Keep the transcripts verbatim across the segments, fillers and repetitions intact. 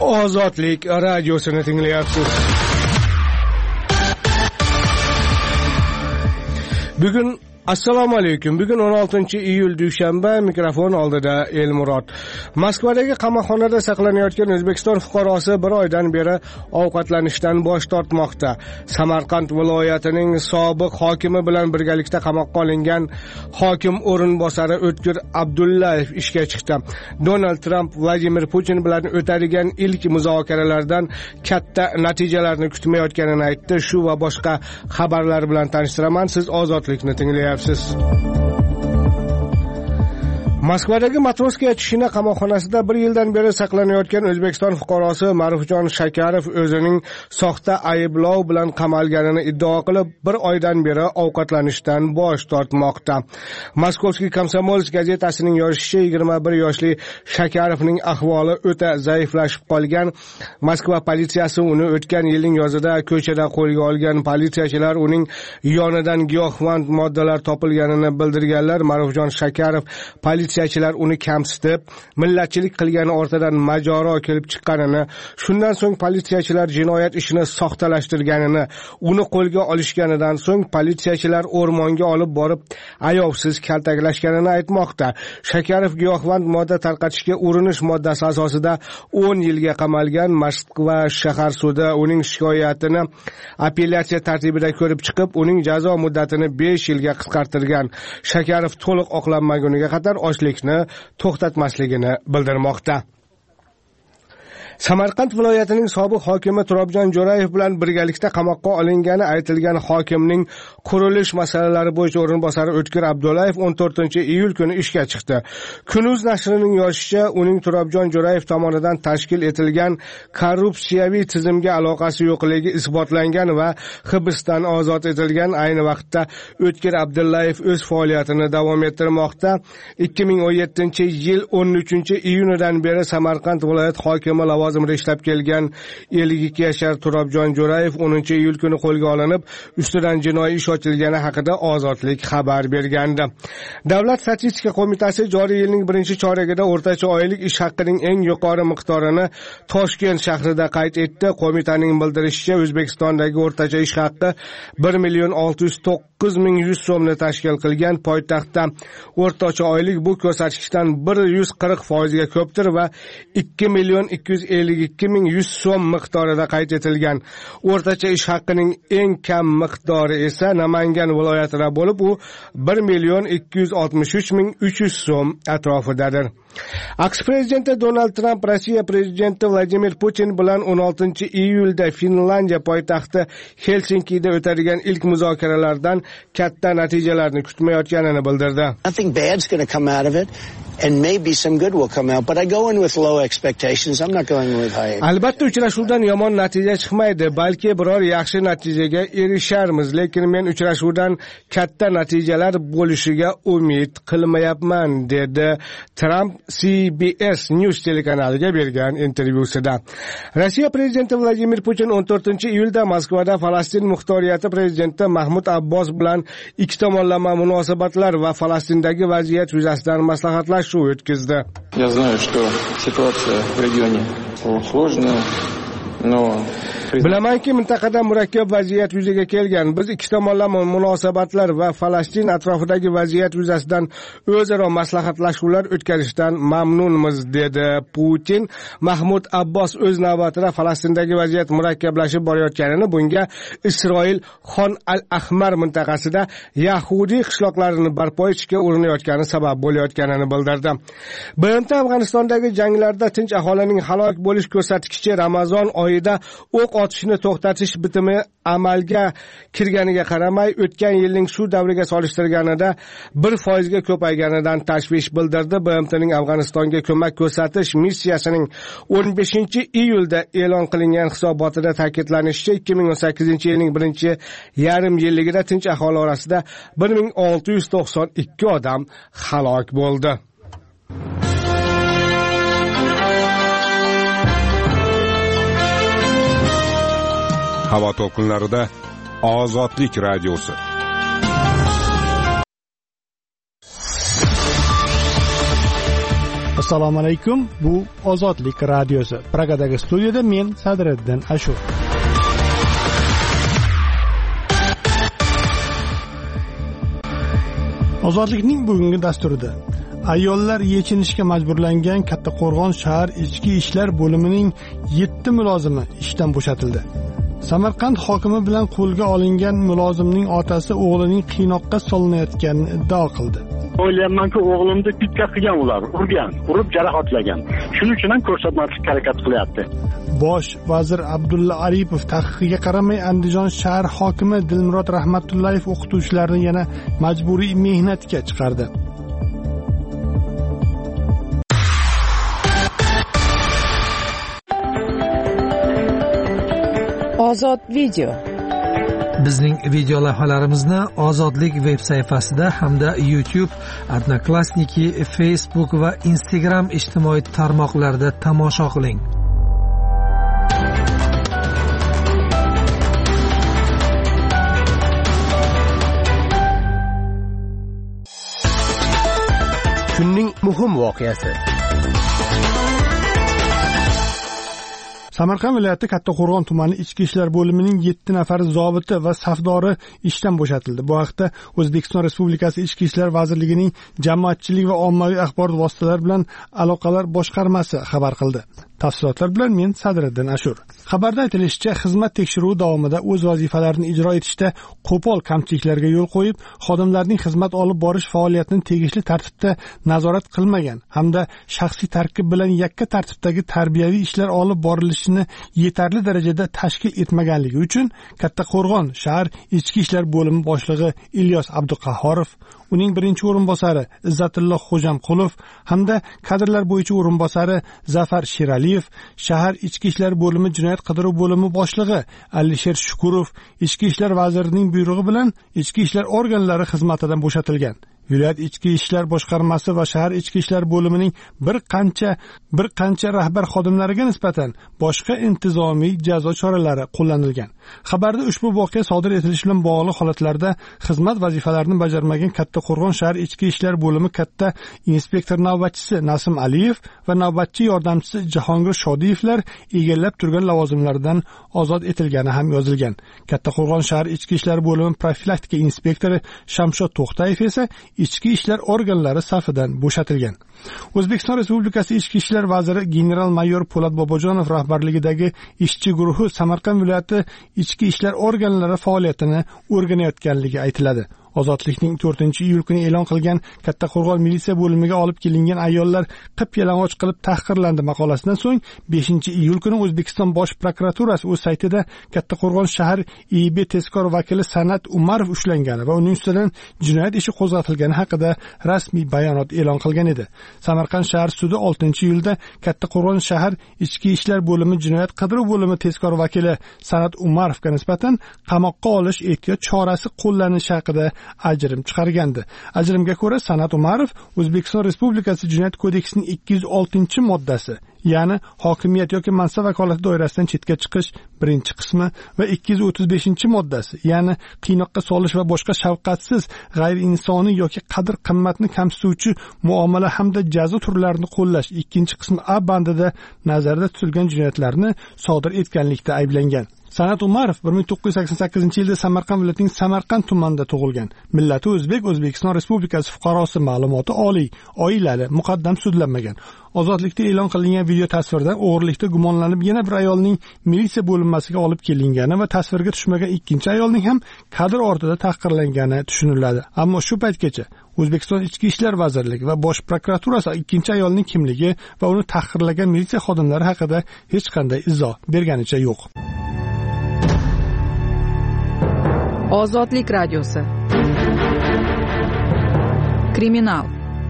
Ozodlik radiosini tinglayapsiz. Bugun Assalomu alaykum. Bugun o'n oltinchi iyul dushanba, mikrofon oldida Elmurod. Moskvadagi qamoqxonada saqlanayotgan O'zbekiston fuqarosi bir oydan beri ovqatlanishdan bosh tortmoqda. Samarqand viloyatining sobiq hokimi bilan birgalikda qamoqqa olingan hokim o'rinbosari O'tkir Abdullayev ishga chiqdi. Donald Trump Vladimir Putin bilan o'tadigan ilk muzokaralardan katta natijalarni kutmayotganini aytdi. Shu va boshqa xabarlar bilan tanishtiraman. Siz Ozodlikni tinglayapsiz. Moskvadagi Matroskaya Chishina qamoqxonasida bir yildan beri saqlanayotgan O'zbekiston fuqarosi Ma'rufjon Shakarov o'zining soxta ayblov bilan qamalganini iddao qilib, bir oydan beri ovqatlanishdan bosh tortmoqda. Moskovskiy Komsomolsk gazetasining yozishicha, yigirma bir yoshli Shakarovning ahvoli o'ta zaiflashib qolgan. Moskva politsiyasi uni o'tgan yilning yozida ko'chada qo'lga olgan. Politsiyachilar uning yonidan giyohvand moddalar topilganini bildirganlar. Ma'rufjon Shakarov politsiya Politsiyachilar uni kamsitib, millatchilik qilgani ortidan majaro kelib chiqqanini, shundan so'ng politsiyachilar jinoyat ishini soxtalashtirganini, uni qo'lga olishganidan so'ng politsiyachilar o'rmonga olib borib, ayovsiz kaltaklashganini aytmoqda. Shakarov giyohvand modda tarqatishga urinish moddasi asosida o'n yilga qamalgan. Moskva shahar sudi uning shikoyatini apellyatsiya tartibida ko'rib chiqib, uning jazo muddatini besh yilga qisqartirgan. Shakarov to'liq oqlanmaguniga qadar ochlikni to'xtatmasligini bildirmoqda. Samarqand viloyatining sobiq hokimi Turobjon Jo'rayev bilan birgalikda qamoqqa olingani aytilgan hokimning qurilish masalalari bo'yicha o'rinbosari O'tkir Abdullayev o'n to'rtinchi iyul kuni ishga chiqdi. Kunuz nashrining yozishicha, uning Turobjon Jo'rayev tomonidan tashkil etilgan korrupsiyaviy tizimga aloqasi yo'qligi isbotlangan va hibsdan ozod etilgan. Ayni vaqtda O'tkir Abdullayev o'z faoliyatini davom ettirmoqda. ikki ming o'n yettinchi yil o'n uchinchi iyunidan beri Samarqand viloyat hokimi lavozimida ishlab kelgan ellik ikki yashar Turobjon Jo'rayev o'ninchi iyul kuni qo'lga olinib, ustidan jinoiy ish ochilgani haqida Ozodlik xabar bergandi. Davlat statistika qo'mitasi joriy yilning birinchi choragida o'rtacha oylik ish haqining eng yuqori miqdorini Toshkent shahrida qayd etdi. Qo'mitaning bildirishicha, O'zbekistondagi o'rtacha ish haqi bir million olti yuz to'qqiz ming yuz so'mni tashkil qilgan. Poytaxtda o'rtacha oylik bu ko'rsatkichdan bir yuz qirq foizga ko'pdir va ikki million ikki yuz ellik ikki ming yuz so'm miqdorida qayd etilgan. O'rtacha ish haqining eng kam miqdori esa Namangan viloyatida bo'lib, u bir million ikki yuz oltmish uch ming uch yuz so'm atrofidadir. AQSh prezidenti Donald Trump Rossiya prezidenti Vladimir Putin bilan o'n oltinchi iyulda Finlandiya poytaxti Helsinkida o'tadigan ilk muzokaralardan katta natijalarni kutmayotganini bildirdi. Nothing bad's going to come out of it. And maybe some good will come out, but I go in with low expectations. I'm not going in with high. Albatta uchrashuvdan yomon natija chiqmaydi, balki biror yaxshi natijaga erisharmiz, lekin men uchrashuvdan katta natijalar bo'lishiga umid qilmayapman, dedi Trump C B S News telekanaliga bergan intervyusida. Rossiya prezidenti Vladimir Putin o'n to'rtinchi iyulda Moskvada Falastin muxtoriyati prezidenti Mahmud Abbos bilan ikki tomonlama munosabatlar va Falastindagi vaziyat yuzasidan maslahatlar o'tkazdi. Я знаю, что ситуация в регионе сложная, но Bilamanki, mintaqada murakkab vaziyat yuzaga kelgan. Biz ikki tomonlama munosabatlar va Falastin atrofidagi vaziyat yuzasidan o'zaro maslahatlashuvlar o'tkazishdan mamnunmiz, dedi Putin. Mahmud Abbos o'z navbatida Falastindagi vaziyat murakkablashib borayotganini, bunga Isroil Xon al-Ahmar mintaqasida Yahudiy qishloqlarini barpo etishga urinayotgani sabab bo'layotganini bildirdi. B M T Afg'onistondagi janglarda tinch aholining halok bo'lish ko'rsatkichi Ramazon oyida o'q otishni to'xtatish bitimi amalga kirganiga qaramay, o'tgan yilning shu davriga solishtirganida bir foizga ko'payganidan tashvish bildirdi. B M T'ning Afg'onistonga ko'mak ko'rsatish missiyasining o'n beshinchi iyulda e'lon qilingan hisobotida ta'kidlanishicha, ikki ming o'n sakkizinchi yilning birinchi yarim yilligida tinch aholi orasida bir ming olti yuz to'qson ikki odam halok bo'ldi. Havo to'lqinlarida Ozodlik radiosi. Assalomu alaykum. Bu Ozodlik radiosi. Pragadagi studiyada men Sadriddin Ashur. Ozodlikning bugungi dasturida ayollar yechinishga majburlangan Kattaqo'rg'on shahar ichki ishlar bo'limining yetti mulozimi ishdan bo'shatildi. Samarqand hokimi bilan qo'lga olingan mulozimning otasi o'g'lining qiynoqqa solinayotganini iddao qildi. O'ylaymanki, o'g'limni pitka qilgan ular, urgan, urib jarohatlagan. Shuning uchun ham ko'rsatmaslikka harakat qilyapti. Bosh vazir Abdulla Aripov taqiqiga qaramay Andijon shahar hokimi Dilmurod Rahmatullayev o'qituvchilarni yana majburiy mehnatga chiqardi. Ozod video. Bizning video lavhalarimizni Ozodlik veb sayfasida hamda YouTube, Odnoklassniki, Facebook va Instagram ijtimoiy tarmoqlarida tomosha qiling. Kunning muhim voqeasi. Samarqand viloyati Kattaqo'rg'on tumani ichki ishlar bo'limining yetti nafar zobiti va safdori ishdan bo'shatildi. Bu haqda O'zbekiston Respublikasi Ichki ishlar vazirligining jamoatchilik va ommaviy axborot vositalari bilan aloqalar boshqarmasi xabar qildi. Tafsilotlar bilan men Sadriddin Ashur. Xabarda aytilishicha, xizmat tekshiruvi davomida o'z vazifalarini ijro etishda qo'pol kamchiliklarga yo'l qo'yib, xodimlarning xizmat olib borish faoliyatini tegishli tartibda nazorat qilmagan hamda shaxsiy tarkib bilan yakka tartibdagi tarbiyaviy ishlar olib borilishini yetarli darajada tashkil etmaganligi uchun Kattaqo'rg'on shahar ichki ishlar bo'limi boshlig'i Ilyos Abduqahhorov, uning birinchi o'rinbosari Izzatulloh Xo'jamqulov hamda kadrlar bo'yicha o'rinbosari Zafar Sheraliyev, shahar ichki ishlar bo'limi jinoyat qidiruv bo'limi boshlig'i Alisher Shukurov ichki ishlar vazirining buyrug'i bilan ichki ishlar organlari xizmatidan bo'shatilgan. Viloyat ichki ishlar boshqarmasi va shahar ichki ishlar bo'limining bir qancha bir qancha rahbar xodimlariga nisbatan boshqa intizomiy jazo choralari qo'llanilgan. Xabarda ushbu voqea sodir etilishi bilan bog'liq holatlarda xizmat vazifalarini bajarmagan Kattaqo'rg'on shahar ichki ishlar bo'limi katta inspektor navbatchisi Nasim Aliyev va navbatchi yordamchisi Jahongir Shodiyevlar egallab turgan lavozimlaridan ozod etilgani ham yozilgan. Kattaqo'rg'on shahar ichki ishlar bo'limi profilaktika inspektori Shamshod To'xtayev esa ichki ishlar organlari safidan bo'shatilgan. O'zbekiston Respublikasi Ichki ishlar vaziri general-mayor Po'lat Bobojonov rahbarligidagi ishchi guruhi Samarqand viloyati ichki ishlar organlari faoliyatini o'rganayotganligi aytiladi. Ozodlikning to'rtinchi iyul kuni e'lon qilgan Kattaqo'rg'on militsiya bo'limiga olib kelingan ayollar qip-yalang'och qilib tahqirlandi maqolasidan so'ng beshinchi iyul kuni O'zbekiston Bosh prokuraturasi o'z saytida Kattaqo'rg'on shahar I B tezkor vakili San'at Umarov ushlangani va uning ustidan jinoyat ishi qo'zg'atilgani haqida rasmiy bayonot e'lon qilgan edi. Samarqand shahar sudi oltinchi iyulda Kattaqo'rg'on shahar ichki ishlar bo'limi jinoyat qidiruv bo'limi tezkor vakili San'at Umarovga nisbatan qamoqqa olish ehtiyot chorasi qo'llanishi haqida ajrim chiqargandi. Ajrimga ko'ra San'at Umarov O'zbekiston Respublikasi Jinoyat kodeksining ikki yuz oltinchi moddasi, ya'ni hokimiyat yoki mansab vakolati doirasidan chetga chiqish birinchi qismi va ikki yuz o'ttiz beshinchi moddasi, ya'ni qiynoqqa solish va boshqa shafqatsiz, g'ayriinsoniy yoki qadr-qimmatni kamsituvchi muomala hamda jazo turlarini qo'llash ikkinchi qismi A bandida nazarda tutilgan jinoyatlarni sodir etganlikda ayblangan. San'at Umarov bir ming to'qqiz yuz sakson sakkizinchi yilda Samarqand viloyatining Samarqand tumanida tug'ilgan. Millati o'zbek, O'zbekiston Respublikasi fuqarosi, ma'lumoti oliy, oilali, muqaddam sudlanmagan. Ozodlikda e'lon qilingan video tasvirdan o'g'irlikda gumonlanib yana bir ayolning militsiya bo'linmasiga olib kelingani va tasvirga tushmagan ikkinchi ayolning ham kadr ortida tahqirlangani tushuniladi. Ammo shu paytgacha O'zbekiston Ichki ishlar vazirligi va Bosh prokuraturasi ikkinchi ayolning kimligi va uni tahqirlagan militsiya xodimlari haqida hech qanday izoh berganicha yo'q. Ozodlik radiosi. Kriminal.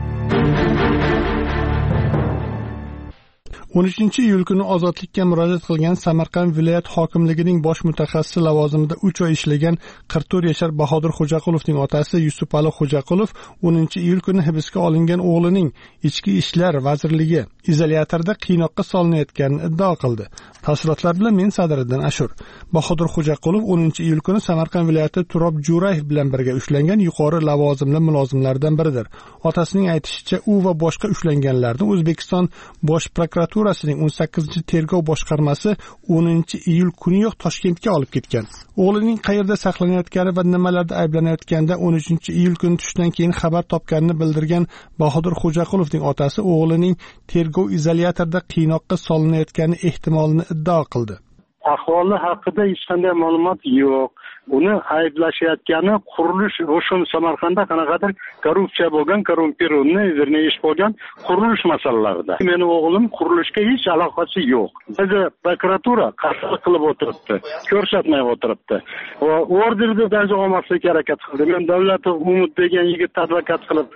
o'n uchinchi iyul kuni ozodlikka murojaat qilgan Samarqand viloyat hokimligining bosh mutaxassisi lavozimida uch oy ishlagan qirq to'rt yashar Bahodir Xo'jaqulovning otasi Yusupali Xo'jaqulov o'ninchi iyul kuni hibsga olingan o'g'lining Ichki ishlar vazirligi izolyatorida qiynoqqa solinayotganini iddao qildi. Tafsilotlar bilan men Sadriddin Ashur. Bahodir Xo'jaqulov o'ninchi iyul kuni Samarqand viloyati Turob Jo'rayev bilan birga ushlangan yuqori lavozimli mulozimlardan biridir. Otasining aytishicha, u va boshqa ushlanganlarni O'zbekiston Bosh prokuraturasining o'n sakkizinchi tergov boshqarmasi o'ninchi iyul kuniyoq Toshkentga olib ketgan. O'g'lining qayerda saqlanayotgani va nimalarda ayblanayotganda o'n uchinchi iyul kuni tushdan keyin xabar topganini bildirgan Bahodir Xo'jaqulovning otasi o'g'lining tergov izolyatorida qiynoqqa solinayotgani ehtimolini iddao qildi. Ahvoli haqida hech qanday ma'lumot yo'q. Uni ayblashayotgani qurilish Ro'shon Samarqandda qanaqadir korrupsiya bo'lgan, korrumpirovni verni ish bo'lgan qurilish masalalarida. Meni o'g'lim qurilishga hech aloqasi yo'q. Bizni prokuratura qarshilik qilib o'tiribdi, ko'rsatmay o'tiribdi. Va orderni darajada olmaslikka harakat qildi. Men Davlatov Umid degan yigit advokat qilib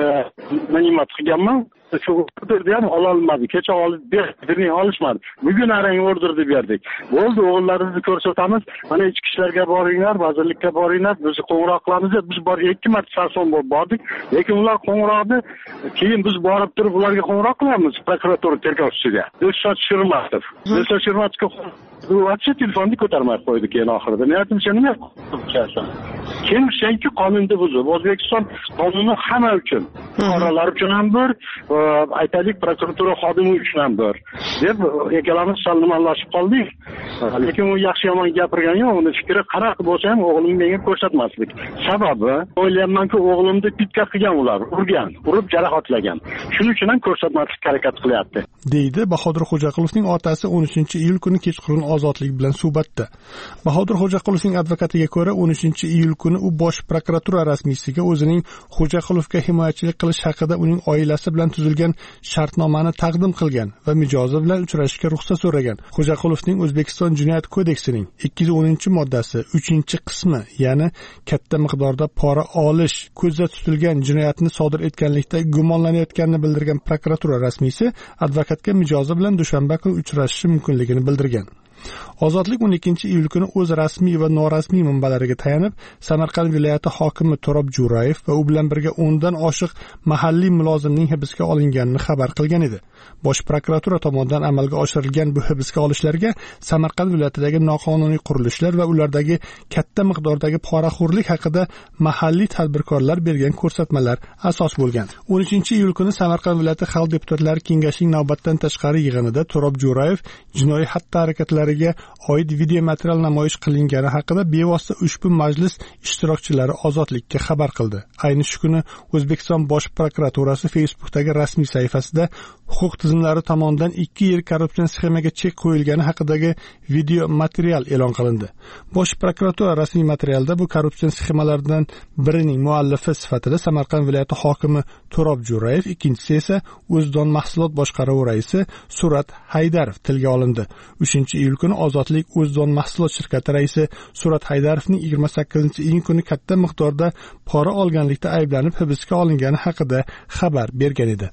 nima qilganman. Shu orderni ham ola olmadi. Kecha olib berdik, olishmadi. Bugun arang orderni berdik. Bo'ldi, o'g'illaringizni ko'rsatamiz. Mana ichki ishlarga boringlar, vazirlikka boringlar, biz qo'ng'iroq qilamiz deb biz bor ikki marta sarson bo'lib bordik. Lekin ular qo'ng'iroqni keyin biz borib turib ularga qo'ng'iroq qilamiz prokuratura tergovchisiga. Dilshod Shirmatov. Dilshod Shirmatovga WhatsApp telefonni ko'tarmay qo'ydi keyin oxirida. Men aytdim, sen nima qilyapsan? Kim senki qonunni buzib, O'zbekiston qonuni hamma uchun, fuqarolar uchun ham bir, aytaylik prokuratura xodimi uchun ham bir deb ikkalamiz salomlashib qoldik. Lekin u yaxshi yomon gapirgan yo'q, uni fikri qanaqa bo'lsa ham o'g'limni menga ko'rsatmaslik. Sababi o'ylayapmanki, o'g'limni pitka qilgan ular, urgan, urib jarohatlagan. Shuning uchun ham ko'rsatmaslikka harakat qilyapti, deydi Bahodir Xo'jaqulovning otasi o'n uchinchi iyul kuni kechqurun Ozodlik bilan suhbatda. Bahodir Xo'jaqulovning advokatiga ko'ra, o'n uchinchi iyul kuni u Bosh prokuratura rasmiysiga o'zining Xo'jaqulovga himoyachilik qilish haqida uning oilasi bilan tuzilgan shartnomani taqdim qilgan va mijozi bilan uchrashishga ruxsat so'ragan. Xo'jaqulovning O'zbekiston Jinoyat kodeksining ikki yuz o'ninchi moddasi uchinchi qismi, ya'ni katta miqdorda pora olish ko'zda tutilgan jinoyatni sodir etganlikda gumonlanayotganini bildirgan prokuratura rasmiysi advokatga mijozi bilan dushanba kuni uchrashishi mumkinligini bildirgan. Ozodlik o'n ikkinchi iyul kuni o'z rasmiy va norasmiy manbalariga tayanib, Samarqand viloyati hokimi Turob Jo'rayev va u bilan birga o'ndan oshiq mahalliy mulozimning hibsga olinganini xabar qilgan edi. Bosh prokuratura tomonidan amalga oshirilgan bu hibsga olishlarga Samarqand viloyatidagi noqonuniy qurilishlar va ulardagi katta miqdordagi poraxo'rlik haqida mahalliy tadbirkorlar bergan ko'rsatmalar asos bo'lgan. o'n uchinchi iyul kuni Samarqand viloyati xalq deputatlari kengashining navbatdan tashqari yig'inida Turob Jo'rayev jinoiy xatti harakatlariga oid video material namoyish qilingani haqida bevosita ushbu majlis ishtirokchilari Ozodlikka xabar qildi. Ayni shu kuni O'zbekiston Bosh prokuraturasi Facebookdagi rasmiy sahifasida huquq tizimlari tomonidan ikki yil korrupsion sxemaga chek qo'yilgani haqidagi video material e'lon qilindi. Bosh prokuratura rasmiy materialda bu korrupsion sxemalardan birining muallifi sifatida Samarqand viloyati hokimi Turob Jo'rayev, ikkinchisi esa O'zdon mahsulot boshqaruvi raisi Surat Haydarov tilga olindi. uchinchi iyul kuni Ozodlik O'zdon mahsulot shirkati raisi Surat Haydarovning yigirma sakkizinchi iyun kuni katta miqdorda pora olganlikda ayblanib hibsga olingani haqida xabar bergan edi.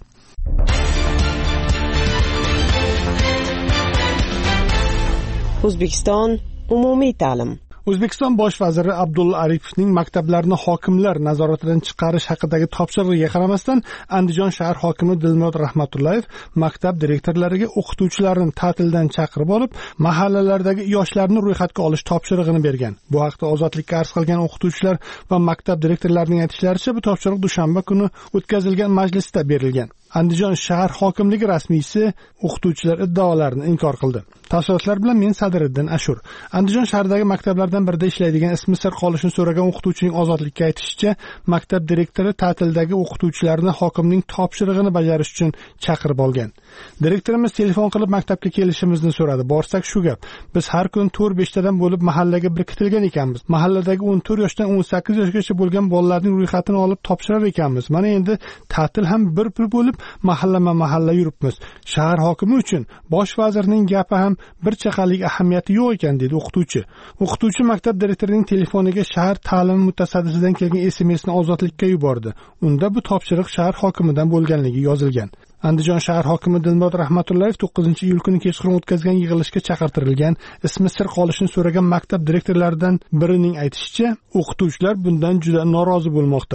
O'zbekiston umumiy ta'lim. O'zbekiston bosh vaziri Abdulla Aripovning maktablarni hokimlar nazoratidan chiqarish haqidagi topshirig'iga qaramasdan Andijon shahar hokimi Dilmurod Rahmatullayev maktab direktorlariga o'qituvchilarni ta'tildan chaqirib olib, mahallalardagi yoshlarni ro'yxatga olish topshirig'ini bergan. Bu haqda Ozodlikka arz qilgan o'qituvchilar va maktab direktorlarining aytishlaricha, bu topshiriq dushanba kuni o'tkazilgan majlisda berilgan. Andijon shahar hokimligi rasmiysi o'qituvchilar iddaolarini inkor qildi. Tafsilotlar bilan men Sadiriddin Ashur. Andijon shahridagi maktablardan birida ishlaydigan ismi sir qolishini so'ragan o'qituvchining Ozodlikka aytishicha, maktab direktori ta'tildagi o'qituvchilarni hokimning topshirig'ini bajarish uchun chaqirib olgan. Direktorimiz telefon qilib maktabga kelishimizni so'radi. Borsak shu gap. Biz har kun to'rt besh tadan bo'lib mahallaga biriktirilgan ekanmiz. Mahalladagi o'n to'rt yoshdan o'n sakkiz yoshgacha bo'lgan bolalarning ro'yxatini olib topshirar ekanmiz. Mana endi ta'til ham bir pul bo'lib mahallama-mahalla yuribmiz. Shahar hokimi uchun bosh vazirning gapi ham bir chaqalik ahamiyati yo'q ekan, dedi o'qituvchi. O'qituvchi maktab direktorining telefoniga shahar ta'limi mutasaddisidan kelgan S M S ni Ozodlikka yubordi. Unda bu topshiriq shahar hokimidan bo'lganligi yozilgan. Andijon shahar hokimi Dilmurod Rahmatullayev to'qqizinchi iyul kuni kechqurun o'tkazgan yig'ilishga chaqirtirilgan ismi sir qolishini so'ragan maktab direktorlaridan birining aytishicha, o'qituvchilar bundan juda norozi bo'lmoqda.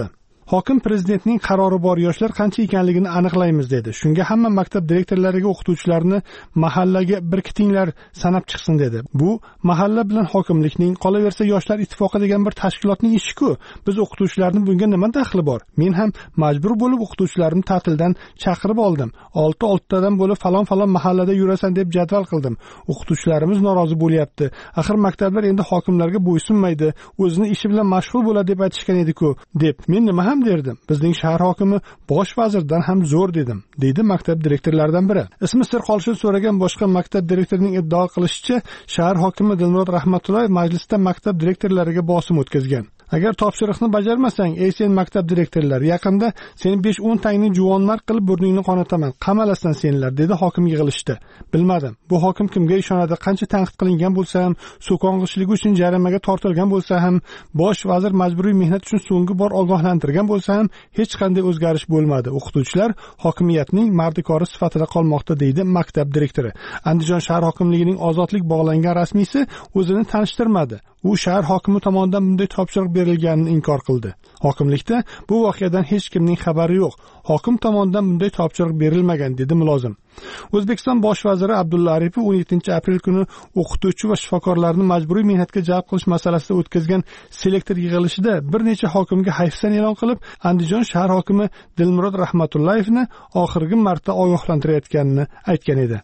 Hokim prezidentning qarori bor yoshlar qancha ekanligini aniqlaymiz dedi. Shunga hamma maktab direktorlariga o'qituvchilarni mahallaga birkitinglar sanab chiqsin dedi. Bu mahalla bilan hokimlikning, qolaversa yoshlar ittifoqi degan bir tashkilotning ishi-ku. Biz o'qituvchilarning bunga nima daxli bor? Men ham majbur bo'lib o'qituvchilarni ta'tildan chaqirib oldim. olti oltidan bo'lib falon-falon mahallada yurasan deb jadval qildim. O'qituvchilarimiz norozi bo'lyapti. Axir maktablar endi hokimlarga bo'ysunmaydi, o'zini ishi bilan mashg'ul bo'ladi deb aytishgan edi-ku, deb. Men nima ham derdim. Bizning shahar hokimi bosh vazirdan ham zo'r dedim, deydi maktab direktorlaridan biri. Ismi sir qolishini so'ragan boshqa maktab direktorining iddao qilishicha, shahar hokimi Dilmurod Rahmatullayev majlisda maktab direktorlariga bosim o'tkazgan. Agar topshiriqni bajarmasang, ey sen maktab direktorlari, yaqinda seni besh o'n tangni juvonmarg qilib burningni qonataman, qamalasan senlar, dedi hokim yig'ilishda. Bilmadim, bu hokim kimga ishonadi? Qancha tanqid qilingan bo'lsa ham, so'kong'ichligi uchun jarimaga tortilgan bo'lsa ham, bosh vazir majburiy mehnat uchun so'nggi bor ogohlantirgan bo'lsa ham, hech qanday o'zgarish bo'lmadi. O'qituvchilar hokimiyatning mardikori sifatida qolmoqda, deydi maktab direktori. Andijon shahar hokimligining ozodlik bog'langan rasmiysi o'zini tanishtirmadi. U shahar hokimi tomonidan bunday topshiriq berilganini inkor qildi. Hokimlikda bu voqeadan hech kimning xabari yo'q. Hokim tomonidan bunday topshiriq berilmagan, dedi mulozim. O'zbekiston bosh vaziri Abdulla Aripov o'n yettinchi aprel kuni o'qituvchi va shifokorlarni majburiy mehnatga jalb qilish masalasida o'tkazgan selektor yig'ilishida bir necha hokimga hayfsan e'lon qilib, Andijon shahar hokimi Dilmurod Rahmatullayevni oxirgi marta ogohlantirayotganini aytgan edi.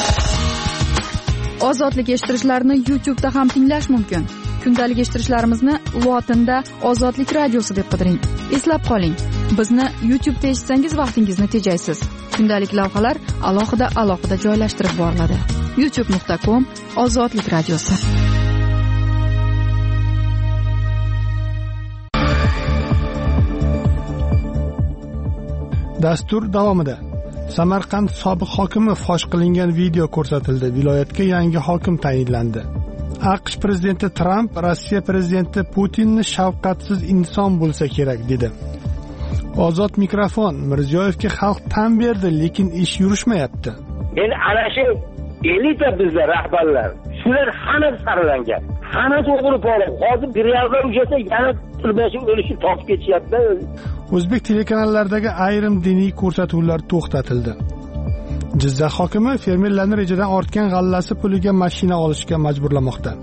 Ozodlik eshittirishlarni YouTube'da ham tinglash mumkin. Kundalik eshittirishlarimizni lotinda Ozodlik radiosi deb qidiring. Eslab qoling, bizni YouTube'da eshitsangiz vaqtingizni tejaysiz. Kundalik lavhalar alohida alohida joylashtirib boriladi. youtube nuqta com Ozodlik radiosi. Dastur davomida Samarqand sobiq hokimi fosh qilingan video ko'rsatildi. Viloyatga yangi hokim tayinlandi. AQSh prezidenti Tramp Rossiya prezidenti Putinni shafqatsiz inson bo'lsa kerak dedi. Ozod mikrofon. Mirziyoyevga xalq tan berdi, lekin ish yurishmayapti. Endi ana shu elita bizlar rahbarlar, shular hamma sarlangan. Hamma to'g'ri bo'lib, hozir bir yerdan uchasa yana tilbashi o'lishi topib ketishyapti. O'zbek telekanallardagi ayrim diniy ko'rsatuvlar to'xtatildi. Jizzax hokimi fermerlarni rejadan ortgan g'allasi puliga mashina olishga majburlamoqda.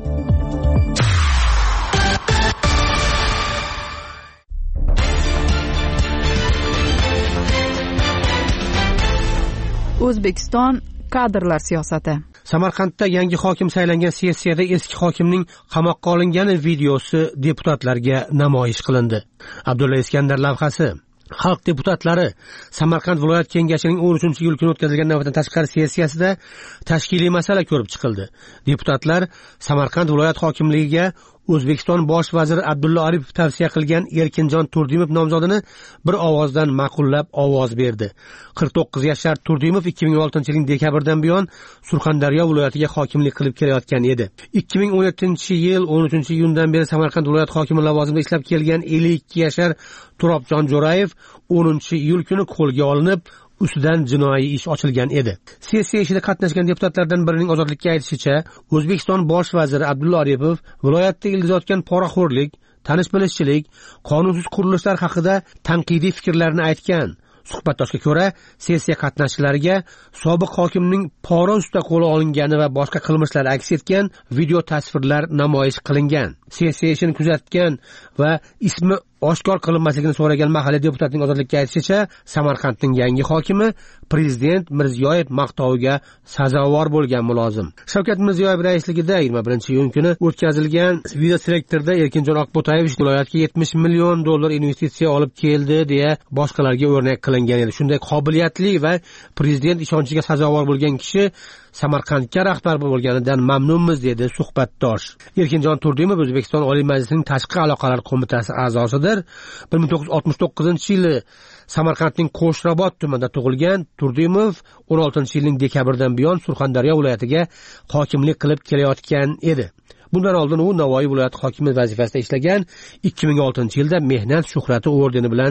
O'zbekiston kadrlar siyosati. Samarqandda yangi hokim saylangan sessiyada eski hokimning qamoqqa olingani videosi deputatlarga namoyish qilindi. Abdulla Iskandar lavhasi. Xalq deputatlari Samarqand viloyat kengashining o'n uchinchi iyul kuni o'tkazilgan navbatdan tashqari sessiyasida tashkiliy masala ko'rib chiqildi. Deputatlar Samarqand viloyat hokimligiga O'zbekiston bosh vaziri Abdulla Aripov tavsiya qilgan Erkinjon Turdimov nomzodini bir ovozdan ma'qullab ovoz berdi. qirq to'qqiz yashar Turdimov ikki ming oltinchi yilning dekabrdan buyon Surxondaryo viloyatiga hokimlik qilib kelayotgan edi. ikki ming o'n yettinchi yil o'n uchinchi iyundan beri Samarqand viloyat hokimi lavozimida ishlab kelgan ellik ikki yashar Turobjon Jo'rayev o'ninchi iyul kuni qo'lga olinib, ustidan jinoiy ish ochilgan edi. Sessiya ishida qatnashgan deputatlardan birining ozodlikka aytishicha, O'zbekiston bosh vaziri Abdulla Aripov viloyatda ilgizotgan poraxo'rlik, tanish-bilishchilik, qonunsiz qurilishlar haqida tanqidiy fikrlarni aytgan. Suhbatdoshga ko'ra, sessiya qatnashchilariga sobiq hokimning pora ustida qo'lga olingani va boshqa qilmishlar aks etgan video tasvirlar namoyish qilingan. Sessiya ishini kuzatgan va ismi oshkor qilinmasligini so'ragan mahalliy deputatning ozodlikka aytishicha, Samarqandning yangi hokimi prezident Mirziyoyev maqtoviga sazovor bo'lgan mulozim. Shavkat Mirziyoyev raisligida yigirma birinchi iyun kuni o'tkazilgan video selektorda Erkinjon Oqbo'tayevich viloyatga yetmish million dollar investitsiya olib keldi deya boshqalarga o'rnak qilingan edi. Shunday qobiliyatli va prezident ishonchiga sazovor bo'lgan kishi Samarqandga rahbar bo'lganidan mamnunmiz, dedi suhbatdosh. Erkinjon Turdimov O'zbekiston Oliy Majlisining Tashqi aloqalar qo'mitasi a'zosidir. bir ming to'qqiz yuz oltmish to'qqizinchi yili Samarqandning Qo'shrabot tumanida tug'ilgan Turdimov o'n oltinchi yilning dekabridan buyon Surxondaryo viloyatiga hokimlik qilib kelayotgan edi. Bundan oldin u Navoiy viloyati hokimi vazifasida ishlagan, ikki ming oltinchi yilda Mehnat shuhrati ordeni bilan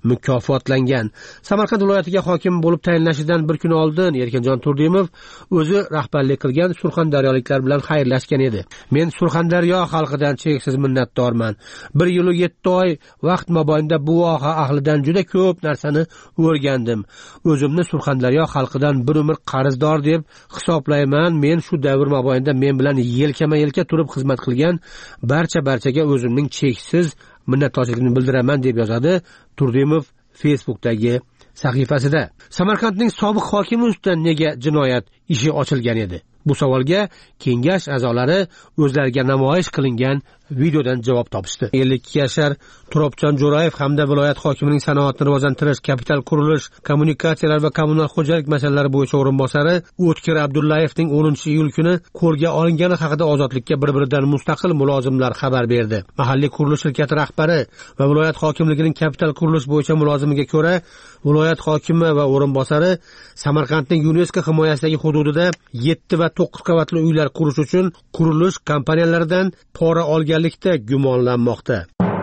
mukofotlangan. Samarqand viloyatiga hokim bo'lib tayinlashidan bir kun oldin Erkinjon Turdimov o'zi rahbarlik qilgan surxondaryoliklar bilan xayrlashgan edi. Men Surxondaryo xalqidan cheksiz minnatdorman. Bir yil u yetti oy vaqt mobaynida bu voha ahlidan juda ko'p narsani o'rgandim. O'zimni Surxondaryo xalqidan bir umr qarzdor deb hisoblayman. Men shu davr mobaynida men bilan yelkama-yelka turib xizmat qilgan barcha barchaga o'zimning cheksiz minnatdorchiligimni bildiraman deb yozadi Turdimov Facebookdagi sahifasida. Samarqandning sobiq hokimi ustidan nega jinoyat ishi ochilgan edi? Bu savolga kengash a'zolari o'zlariga namoyish qilingan videodan javob topishdi. ellik ikki yashar Turobjon Jo'rayev hamda viloyat hokimining sanoatni rivojlantirish, kapital qurilish, kommunikatsiyalar va kommunal xo'jalik masalalari bo'yicha o'rinbosari O'tkir Abdullayevning o'ninchi iyul kuni qo'lga olingani haqida Ozodlikka bir-biridan mustaqil mulozimlar xabar berdi. Mahalliy qurilish shirkati rahbari va viloyat hokimligining kapital qurilish bo'yicha mulozimiga ko'ra, viloyat hokimi va o'rinbosari Samarqandning UNESCO himoyasidagi hududida yetti va to'qqiz qavatli uylar qurish uchun qurilish kompaniyalaridan pora olganlikda gumonlanmoqda.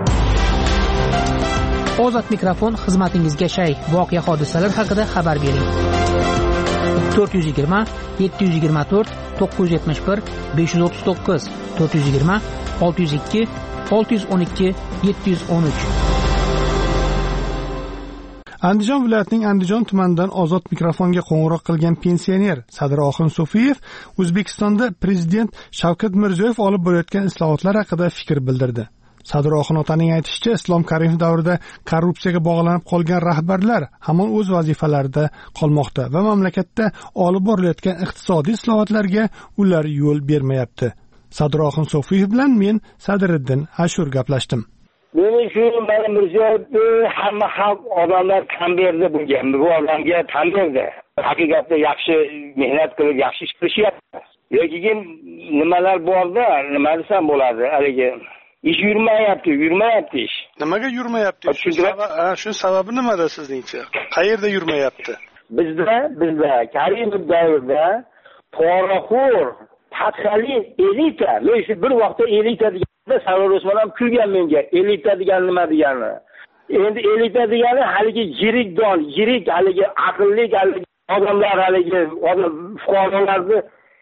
Ozod mikrofon xizmatingizga shay. Voqea hodisalar haqida xabar bering. to'rt yuz yigirma yetti yuz yigirma to'rt to'qqiz yuz yetmish bir besh yuz o'ttiz to'qqiz to'rt yuz yigirma olti yuz ikki olti yuz o'n ikki yetti yuz o'n uch. Andijon viloyatining Andijon tumanidan Ozod mikrofonga qo'ng'iroq qilgan pensioner Sadroxin Sofiyev O'zbekistonda prezident Shavkat Mirziyoyev olib borayotgan islohotlar haqida fikr bildirdi. Sadroxin otaning aytishicha, Islom Karimov davrida korrupsiyaga bog'lanib qolgan rahbarlar hamon o'z vazifalarida qolmoqda va mamlakatda olib borilayotgan iqtisodiy islohotlarga ular yo'l bermayapti. Sadroxin Sofiyev bilan men Sadriddin Ashur gaplashdim. Meni shu mana Mirziyoyevni hamma xalq odamlar tan berdi bunga. Bu odamga tan berdi. Haqiqatda yaxshi mehnat qilib, yaxshi ish qilishyapti. Lekin nimalar borda, nima desam bo'ladi, haligi ish yurmayapti, yurmayapti ish. Nimaga yurmayapti? Shu sababi nimada sizningcha? Qayerda yurmayapti? Bizda, bizda Karimov davrida poraxo'r, paxali elita, men shu bir vaqtda elita deganda Sarvar Osmon ham kulgan menga. Elita degan nima degani? Endi elita degani haligi yirik don, yirik haligi aqlli haligi odamlar, haligi odam fuqarolarni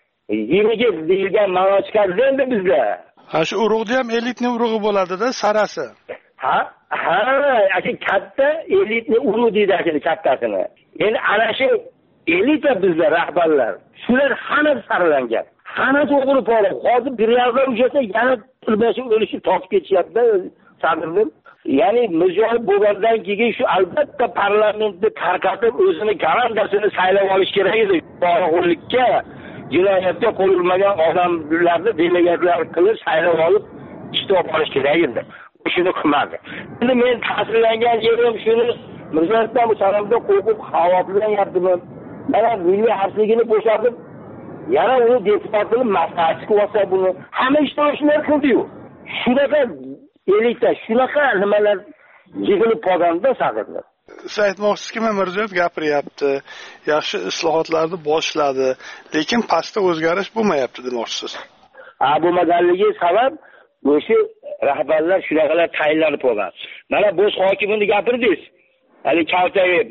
yeniga deyilgan ma'no chiqadi endi bizda. Ha, shu urug'da ham elitni urug'i bo'ladi-da, sarasi. Ha, ha, aka katta elitni urug' deydi aka kattasini. Endi ana shu elita bizda rahbarlar, shular hammasi saralangan. Hammasi o'g'ri pora. Hozir bir yildan uchasa yana tilbashi o'lishi tortib ketishyapti, Sadirdim. Ya'ni Mirziyoyev bo'lgandan keyin shu albatta parlamentni tarqatib o'zini garandasini saylab olish kerak edi. Poraxo'rlikka, jinoyatga qo'l urmagan odamlarni delegatlar qilib saylab olib ishga olish kerak edi. Shuni qilmadi. Endi men ta'sirlangan yerim shuni, Mirziyoyevdan bu savolda qo'rqib xavotirlanyaptimi? Mana milliy xavfsizligini bo'shatib, yana uni deputatini maslahatchi qilsa buni hamma ishtirokchilar qildi-yu. Shunaqa elita, shunaqa nimalar yig'ilib qolganda saqirlar. Siz aytmoqchisiz-ki, Mirziyoyev gapiryapti, yaxshi islohotlarni boshladi, lekin pastda o'zgarish bo'lmayapti demoqchisiz. Ha, bo'lmaganligi sabab o'sha rahbarlar shunaqalar tayinlanib qolgan. Mana bosh hokimini gapirdingiz. Hali Kavtayib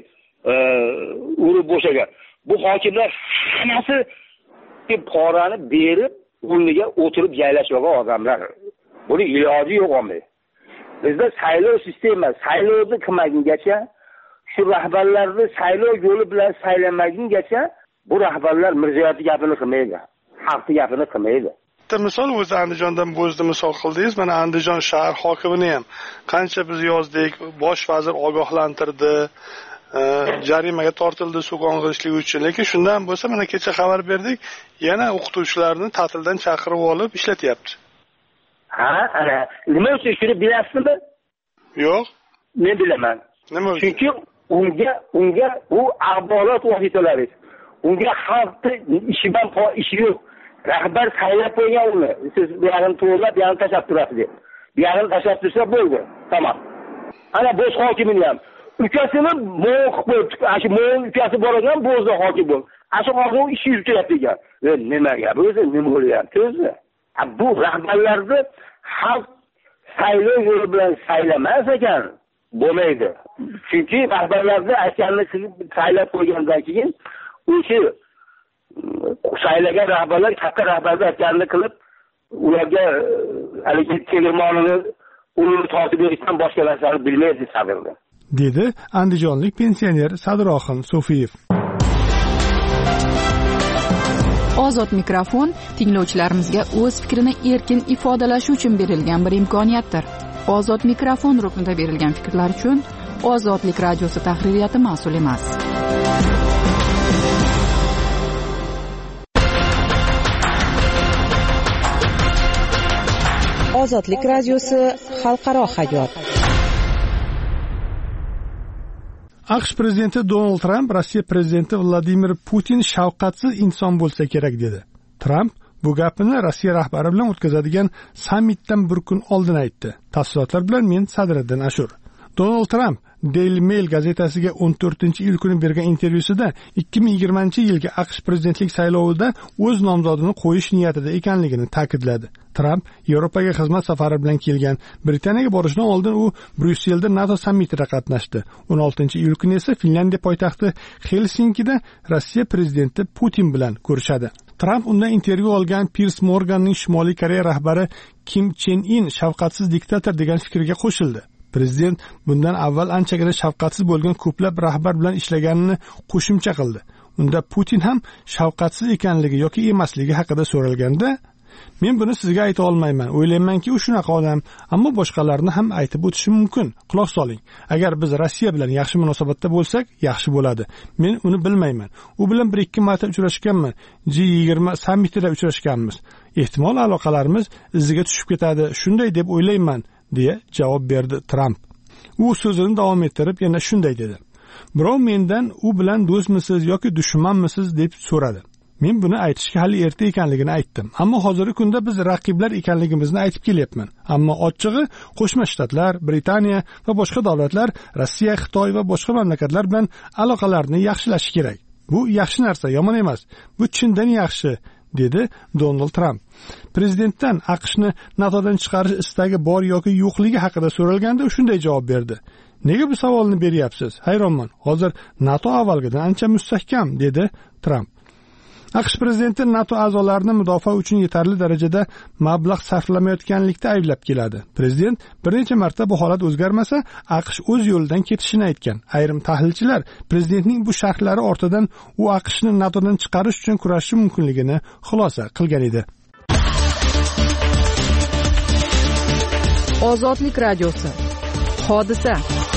urib bo'shagan. Bu hokimlar hammasi porani berib, o'rniga o'tirib yaylashgan odamlar. Buni iloji yo'q olmaydi. Bizda saylov sistemi, saylovni qilmagungacha, shu rahbarlarni saylov yo'li bilan saylamagungacha bu rahbarlar Mirziyoyev gapini qilmaydi, xalqning gapini qilmaydi. Bitta misol o'zi Andijondan bo'zdi misol qildingiz. Mana Andijon shahar hokimini ham qancha biz yozdik, bosh vazir ogohlantirdi, jarimaga tortildi suv qondirishlik uchun. Lekin shundan bo'lsa, mana kecha xabar berdik, yana o'qituvchilarni ta'tildan chaqirib olib ishlatyapti. Ha, ana, nima uchun shuni bilasizmi? Yo'q. Men bilaman. Nima uchun? Chunki unga unga u axborot vositalari, unga xalqning ishidan ishi yo'q. Rahbar saylab qo'ygan uni. Siz bu yerni to'g'rilab, bu yerni tashlab turasiz deb. Bu yerni tashlab tursa bo'ldi. Tamam. Ana bosh hokimini ham ukasini mo'q qo'yib, shu mo'ng ukasi bor ekan, bo'zda hokim bo'l. Ashu hozir ish yurityapti ekan. E nima gap o'zi, nima bo'lyapti o'zi? Bu rahbarlarni xalq saylov yo'li bilan saylamas ekan. bo'lmaydi. Chunki rahbarlarni aytganini qilib saylab qo'ygandan keyin o'sha saylagan rahbarlar katta rahbarlar aytganini qilib ularga haligi tegirmonini unini tortib berishdan boshqa narsani bilmaydi sadirlar, dedi andijonlik pensioner Sadiroxin Sofiyev. Ozod mikrofon tinglovchilarimizga o'z fikrini erkin ifodalashi uchun berilgan bir imkoniyatdir. Ozod mikrofon ruknida berilgan fikrlar uchun Ozodlik radiosi tahririyati mas'ul emas. Ozodlik radiosi xalqaro hayot. AQSh prezidenti Donald Tramp Rossiya prezidenti Vladimir Putin shafqatsiz inson bo'lsa kerak dedi. Tramp bu gapini Rossiya rahbari bilan o'tkazadigan sammitdan bir kun oldin aytdi. Tafsilotlar bilan men Sadriddin Ashur. Donald Tramp Daily Mail gazetasiga o'n to'rtinchi iyul kuni bergan intervyusida ikki ming yigirmanchi yilgi AQSh prezidentlik saylovida o'z nomzodini qo'yish niyatida ekanligini ta'kidladi. Tramp Yevropaga xizmat safari bilan kelgan. Britaniyaga borishdan oldin u Bryusselda NATO sammitida qatnashdi. o'n oltinchi iyul kuni esa Finlandiya poytaxti Helsinkida Rossiya prezidenti Putin bilan ko'rishadi. Tramp undan intervyu olgan Piers Morganning Shimoliy Koreya rahbari Kim Chen In shafqatsiz diktator degan fikrga qo'shildi. Prezident bundan avval anchagina shafqatsiz bo'lgan ko'plab rahbar bilan ishlaganini qo'shimcha qildi. Unda Putin ham shafqatsiz ekanligi yoki emasligi haqida so'ralganda, men buni sizga ayta olmayman. O'ylaymanki, u shunaqa odam, ammo boshqalarni ham aytib o'tishim mumkin. Quloq soling. Agar biz Rossiya bilan yaxshi munosabatda bo'lsak, yaxshi bo'ladi. Men uni bilmayman. U bilan bir ikki marta uchrashganman. G yigirma sammitida uchrashganmiz. Ehtimol aloqalarimiz iziga tushib ketadi. Shunday deb o'ylayman, deya javob berdi Tramp. U so'zini davom ettirib yana shunday dedi. Birov mendan u bilan do'stmisiz yoki dushmanmisiz deb so'radi. Men buni aytishga hali erta ekanligini aytdim. Ammo hozirgi kunda biz raqiblar ekanligimizni aytib kelyapman. Ammo ochig'i Qo'shma Shtatlar, Britaniya va boshqa davlatlar Rossiya, Xitoy va boshqa mamlakatlar bilan aloqalarni yaxshilash kerak. Bu yaxshi narsa, yomon emas. Bu chindan yaxshi, dedi Donald Tramp. Prezidentdan AQShni NATOdan chiqarish istagi bor yoki yo'qligi haqida so'ralganda u shunday javob berdi. Nega bu savolni beryapsiz? Hayronman. Hozir NATO avvalgidan ancha mustahkam, dedi Tramp. AQSh prezidenti NATO a'zolarini mudofaa uchun yetarli darajada mablag' sarflamayotganlikda ayblab keladi. Prezident bir necha marta bu holat o'zgarmasa, AQSh o'z yo'lidan ketishini aytgan. Ayrim tahlilchilar prezidentning bu sharhlari ortidan u AQShni NATOdan chiqarish uchun kurashishi mumkinligini xulosa qilgan edi. Ozodlik radiosi. Hodisa.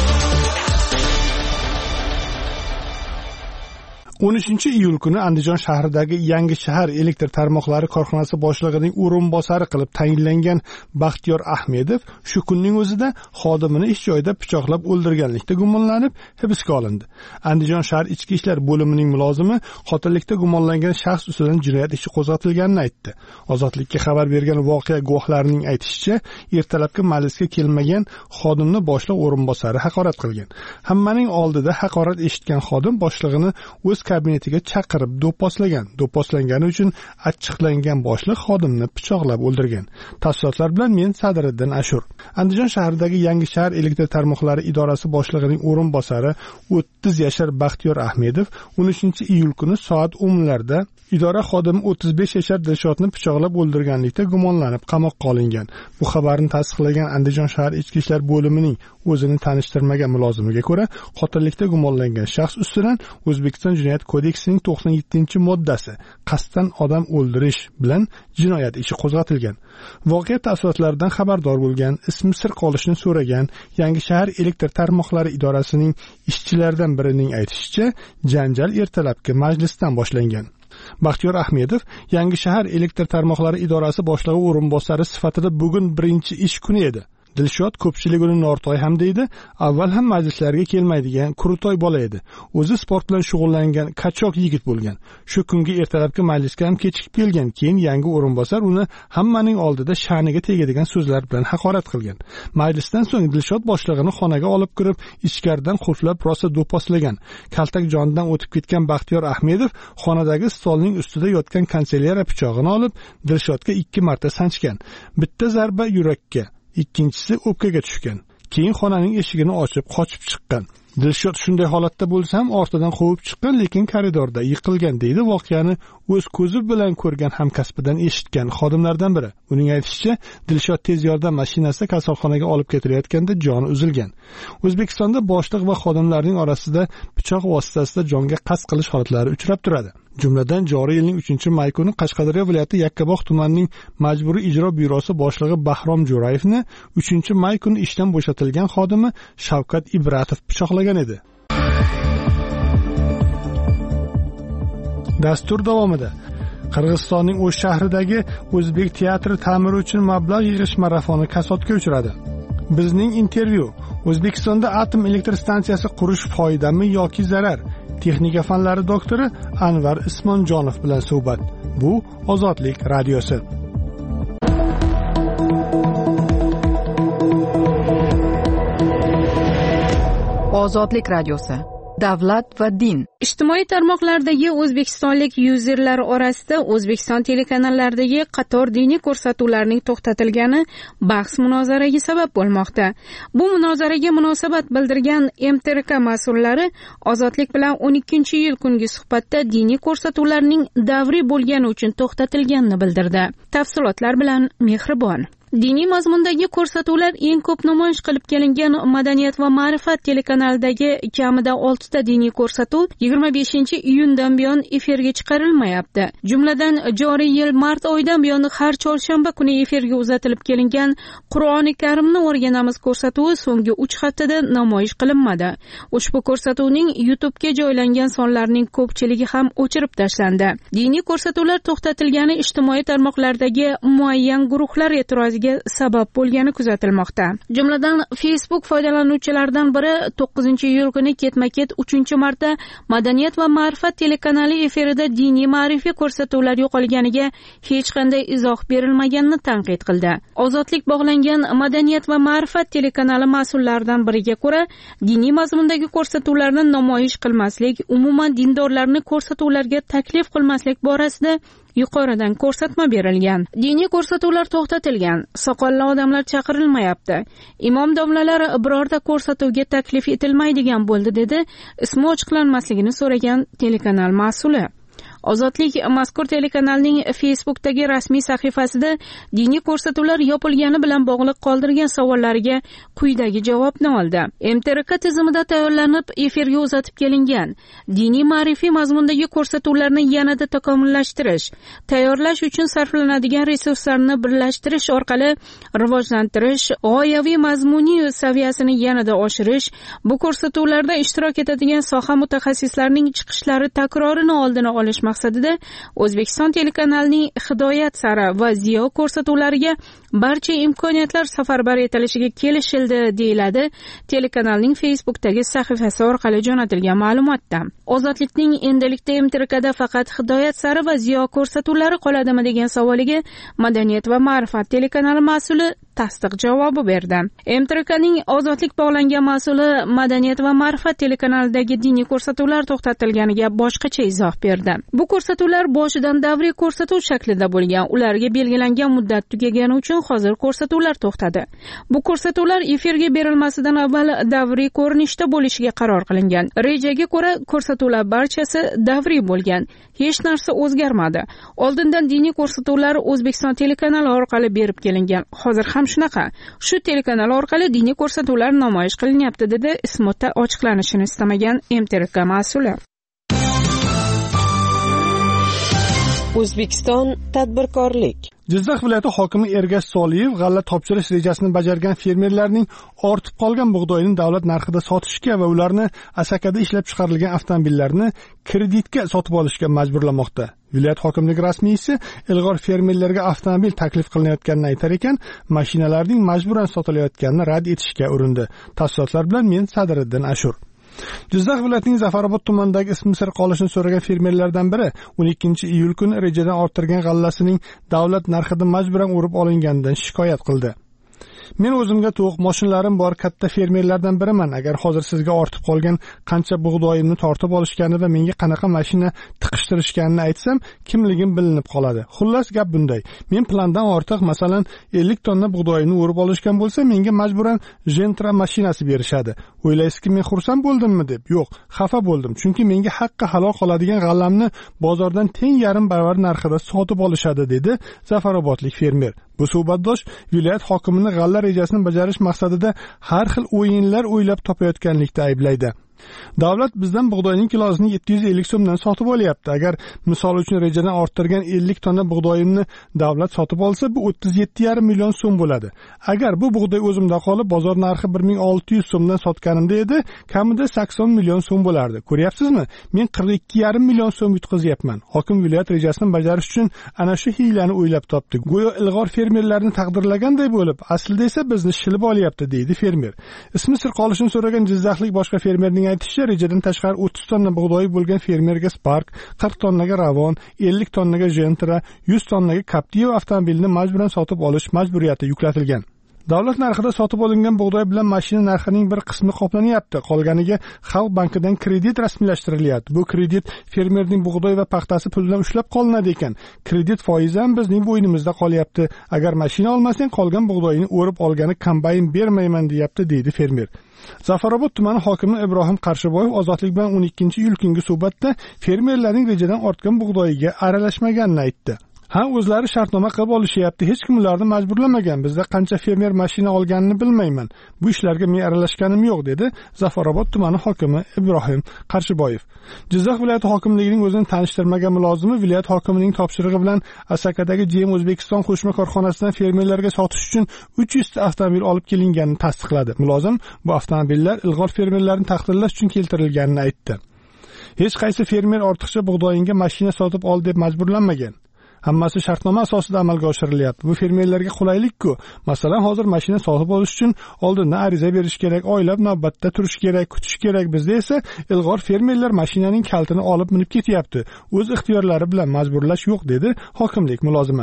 o'n uchinchi iyul kuni Andijon shahridagi Yangi shahar elektr tarmoqlari korxonasi boshlig'ining o'rinbosari qilib tayinlangan Baxtiyor Ahmedov shu kunning o'zida xodimini ish joyida pichoqlab o'ldirganlikda gumonlanib hibsga olindi. Andijon shahar ichki ishlar bo'limining mulozimi qotillikda gumonlangan shaxs ustidan jinoyat ishi qo'zg'atilganini aytdi. Ozodlikka xabar bergan voqea guvohlarining aytishicha, ertalabki majlisga kelmagan xodimni boshliq o'rinbosari haqorat qilgan. Hammaning oldida haqorat eshitgan xodim boshlig'ini o'z kabinetiga chaqirib do'pposlagan. Do'pposlangani uchun achchiqlangan boshliq xodimni pichoqlab o'ldirgan. Tafsilotlar bilan men Sadriddin Ashur. Andijon shahridagi Yangi shahar elektr tarmoqlari idorasi boshlig'ining o'rinbosari o'ttiz yashar Baxtiyor Ahmedov o'n uchinchi iyul kuni soat o'nlarda idora xodimi o'ttiz besh yashar Dilshodni pichoqlab o'ldirganlikda gumonlanib qamoqqa olingan. Bu xabarni tasdiqlagan Andijon shahar ichki ishlar bo'limining o'zini tanishtirmagan mulozimiga ko'ra, qotillikda gumonlangan shaxs ustidan O'zbekiston Jinoyat kodeksining to'qson yettinchi moddasi qasddan odam o'ldirish bilan jinoyat ishi qo'zg'atilgan. Voqea tafsilotlaridan xabardor bo'lgan, ismi sir qolishini so'ragan Yangi shahar elektr tarmoqlari idorasining ishchilaridan birining aytishicha, janjal ertalabki majlisdan boshlangan. Baxtiyor Ahmedov Yangi shahar elektr tarmoqlari idorasi boshlig'i o'rinbosari sifatida bugun birinchi ish kuni edi. Dilshod ko'pchilik uni Nortoy ham deydi. Avval ham majlislarga kelmaydigan Qurutoy bola edi. O'zi sport bilan shug'ullangan kachoq yigit bo'lgan. Shu kungi ertalabki majlisga ham kechikib kelgan. Keyin yangi o'rinbosar uni hammaning oldida sha'niga tegadigan so'zlar bilan haqorat qilgan. Majlisdan so'ng Dilshod boshlig'ini xonaga olib kirib, ichkaridan qulflab rosa do'pposlagan. Kaltak jonidan o'tib ketgan Baxtiyor Ahmedov xonadagi stolning ustida yotgan kanselyera pichog'ini olib, Dilshodga ikki marta sanchgan. Bitta zarba yurakka, ikkinchisi o'pkaga tushgan. keyin xonaning eshigini ochib qochib chiqqan. Dilshod shunday holatda bo'lsa ham ortidan quvib chiqqan, lekin koridorda yiqilgan, deydi voqeani o'z ko'zi bilan ko'rgan hamkasbidan eshitgan xodimlardan biri. Uning aytishicha, Dilshod tez yordam mashinasida kasalxonaga olib ketilayotganda joni uzilgan. O'zbekistonda boshliq va xodimlarning orasida pichoq vositasida jonga qasd qilish holatlari uchrab turadi. Jumladan joriy yilning uchinchi may kuni Qashqadaryo viloyati Yakkabog' tumanining Majburiy ijro byurosi boshlig'i Bahrom Jo'rayevni uchinchi may kuni ishdan bo'shatilgan xodimi Shavkat Ibratov pichoqlagan edi. Dastur davomida Qirg'izistonning O'sh shahridagi o'zbek teatri ta'miri uchun mablag' yig'ish marafoni kasodga uchradi. Bizning intervyu: O'zbekistonda atom elektr stansiyasi qurish foydami yoki zarar? Texnika fanlari doktori Anvar Ismonjonov bilan suhbat. Bu Ozodlik radiosi. Ozodlik radiosi. Davlat va din. Ijtimoiy tarmoqlardagi o'zbekistonlik yuzerlar orasida O'zbekiston telekanallardagi qator diniy ko'rsatuvlarning to'xtatilgani bahs munozaraga sabab bo'lmoqda. Bu munozaraga munosabat bildirgan M T R K mas'ullari Ozodlik bilan o'n ikkinchi yil kungi suhbatda diniy ko'rsatuvlarning davriy bo'lgani uchun to'xtatilganini bildirdi. Tafsilotlar bilan Mehribon. Diniy mazmundagi ko'rsatuvlar eng ko'p namoyish qilib kelingan Madaniyat va ma'rifat telekanalidagi kamida oltita diniy ko'rsatuv yigirma beshinchi iyundan buyon efirga chiqarilmayapti. Jumladan, joriy yil mart oyidan buyon har chorshanba kuni efirga uzatilib kelingan Qur'oni Karimni o'rganamiz ko'rsatuvi so'nggi uch haftada namoyish qilinmadi. Ushbu ko'rsatuvning YouTube'ga joylangan sonlarning ko'pchiligi ham o'chirib tashlandi. Diniy ko'rsatuvlar to'xtatilgani ijtimoiy tarmoqlardagi muayyan guruhlar e'tirozi sabab bo'lgani kuzatilmoqda. Jumladan, Facebook foydalanuvchilaridan biri to'qqizinchi iyul kuni ketma-ket uchinchi marta Madaniyat va ma'rifat telekanali efirida diniy ma'rifiy ko'rsatuvlar yo'qolganiga hech qanday izoh berilmaganini tanqid qildi. Ozodlik bog'langan Madaniyat va ma'rifat telekanali mas'ullaridan biriga ko'ra, diniy mazmundagi ko'rsatuvlarni namoyish qilmaslik, umuman dindorlarni ko'rsatuvlarga taklif qilmaslik borasida yuqoridan ko'rsatma berilgan. Diniy ko'rsatuvlar to'xtatilgan. Soqolli odamlar chaqirilmayapti. Imom domlalar birorta ko'rsatuvga taklif etilmaydigan bo'ldi, dedi ismi ochiqlanmasligini so'ragan telekanal mas'uli. Ozodlik mazkur telekanalning Facebook'dagi rasmiy sahifasida diniy ko'rsatuvlar yopilgani bilan bog'liq qoldirgan savollariga quyidagi javobni oldi. M T R K tizimida tayyorlanib efirga uzatib kelingan diniy ma'rifiy mazmundagi ko'rsatuvlarni yanada takomillashtirish, tayyorlash uchun sarflanadigan resurslarni birlashtirish orqali rivojlantirish, g'oyaviy mazmuniy saviyasini yanada oshirish, bu ko'rsatuvlarda ishtirok etadigan soha mutaxassislarining chiqishlari takrorini oldini olish maqsadida O'zbekiston telekanalining Hidoyat sari va Ziyo ko'rsatuvlariga barcha imkoniyatlar safarbar etilishiga kelishildi, deyiladi telekanalning Facebook'dagi sahifasi orqali jo'natilgan ma'lumotda. Ozodlikning endilikda M T R K'da faqat Hidoyat sari va Ziyo ko'rsatuvlari qoladimi degan savoliga Madaniyat va ma'rifat telekanali mas'uli tasdiq javobi berdi. M T R K'ning Ozodlik bog'langan mas'uli Madaniyat va ma'rifat telekanalidagi diniy ko'rsatuvlar to'xtatilganiga boshqacha izoh berdi. Bu ko'rsatuvlar boshidan davriy ko'rsatuv shaklida bo'lgan. Ularga belgilangan muddat tugagani uchun hozir ko'rsatuvlar to'xtadi. Bu ko'rsatuvlar efirga berilmasidan avval davriy ko'rinishda bo'lishiga qaror qilingan. Rejaga ko'ra ko'rsatuvlar barchasi davriy bo'lgan. Hech narsa o'zgarmadi. Oldindan diniy ko'rsatuvlar O'zbekiston telekanali orqali berib kelingan. Hozir ham shunaqa. Shu telekanal orqali diniy ko'rsatuvlar namoyish qilinyapti, dedi ismi ochiqlanishini istamagan M T R K mas'uli. O'zbekiston tadbirkorlik. Jizzax viloyati hokimi Ergash Soliyev g'alla topshirish rejasini bajargan fermerlarning ortib qolgan bug'doyini davlat narxida sotishga va ularni Asakada ishlab chiqarilgan avtomobillarni kreditga sotib olishga majburlamoqda. Viloyat hokimligi rasmiysi ilg'or fermerlarga avtomobil taklif qilinayotganini aytar ekan, mashinalarning majburan sotilayotganini rad etishga urindi. Tafsilotlar bilan men Sadriddin Ashur. Jizzax viloyatining Zafarobod tumanidagi ismi sir qolishini so'ragan fermerlardan biri o'n ikkinchi iyul kuni rejadan orttirgan g'allasining davlat narxida majburan urib olinganidan shikoyat qildi. Men o'zimga to'q mashinalarim bor katta fermerlardan biriman. Agar hozir sizga ortib qolgan qancha bug'doyimni tortib olishgani va menga qanaqa mashina tiqishtirishganini aytsam, kimligim bilinib qoladi. Xullas gap bunday. Men plandan ortiq, masalan, ellik tonna bug'doyimni o'rib olishgan bo'lsa, menga majburan Gentra mashinasi berishadi. O'ylaysizki, men xursand bo'ldimmi deb? Yo'q, xafa bo'ldim, chunki menga haqqi halol qoladigan g'allamni bozordan teng yarim baravar narxida sotib olishadi, dedi Zafarobodlik fermer. Bu suhbatdosh viloyat hokimining g'alla rejasini bajarish maqsadida har xil o'yinlar o'ylab topayotganlikda ayblaydi. Davlat bizdan bug'doyning kilosini yetti yuz ellik so'mdan sotib olyapti. Agar misol uchun rejadan orttirgan ellik tonna bug'doyimni davlat sotib olsa, bu o'ttiz yetti yarim million so'm bo'ladi. Agar bu bug'doy o'zimda qolib, bozor narxi bir ming olti yuz so'mdan sotganimda edi, kamida sakson million so'm bo'lardi. Ko'ryapsizmi? Men qirq ikki yarim million so'm yutqizyapman. Hokim viloyat rejasini bajarish uchun ana shu hiylani o'ylab topdi. Go'yo ilg'or fermerlarni taqdirlaganday bo'lib, aslida esa bizni shilib olyapti, deydi fermer. Ismi sir qolishini so'ragan jizzaxlik boshqa fermerning aytishicha, rejadan tashqari o'ttiz tonna bug'doyi bo'lgan fermerga Spark, qirq tonnaga Ravon, ellik tonnaga Gentra, yuz tonnaga Captiva avtomobilini majburan sotib olish majburiyati yuklatilgan. Davlat narxida sotib olingan bug'doy bilan mashina narxining bir qismi qoplanyapti. Qolganiga Xalq bankidan kredit rasmiylashtirilyapti. Bu kredit fermerning bug'doy va paxtasi pulidan ushlab qolinadi ekan. Kredit foizi ham bizning bo'ynimizda qolyapti. Agar mashina olmasang, qolgan bug'doyini o'rib olgani kombayn bermayman, deyapti, deydi fermer. Zafarobod tumani hokimi Ibrohim Qarshiboyev Ozodlik bilan o'n ikkinchi iyul kungi suhbatda fermerlarning rejadan ortgan bug'doyiga aralashmaganini aytdi. Ha, o'zlari shartnoma qilib olishyapti. Hech kim ularni majburlamagan. Bizda qancha fermer mashina olganini bilmayman. Bu ishlarga men aralashganim yo'q, dedi Zafarobod tumani hokimi Ibrohim Qarshiboyev. Jizzax viloyati hokimligining o'zini tanishtirmagan mulozimi viloyat hokimining topshirig'i bilan Asakadagi J M O'zbekiston qo'shma korxonasidan fermerlarga sotish uchun uch yuz ta avtomobil olib kelinganini tasdiqladi. Mulozim bu avtomobillar ilg'or fermerlarni taqdirlash uchun keltirilganini aytdi. Hech qaysi fermer ortiqcha bug'doyinga mashina sotib ol deb majburlanmagan. Hammasi shartnoma asosida amalga oshirilyapti. Bu fermerlarga qulaylik-ku. Masalan, hozir mashina sotib olish uchun oldindan ariza berish kerak, oylab navbatda turish kerak, kutish kerak. Bizda esa ilg'or fermerlar mashinaning kaltini olib minib ketyapti. O'z ixtiyorlari bilan majburlash yo'q, dedi hokimlik mulozimi.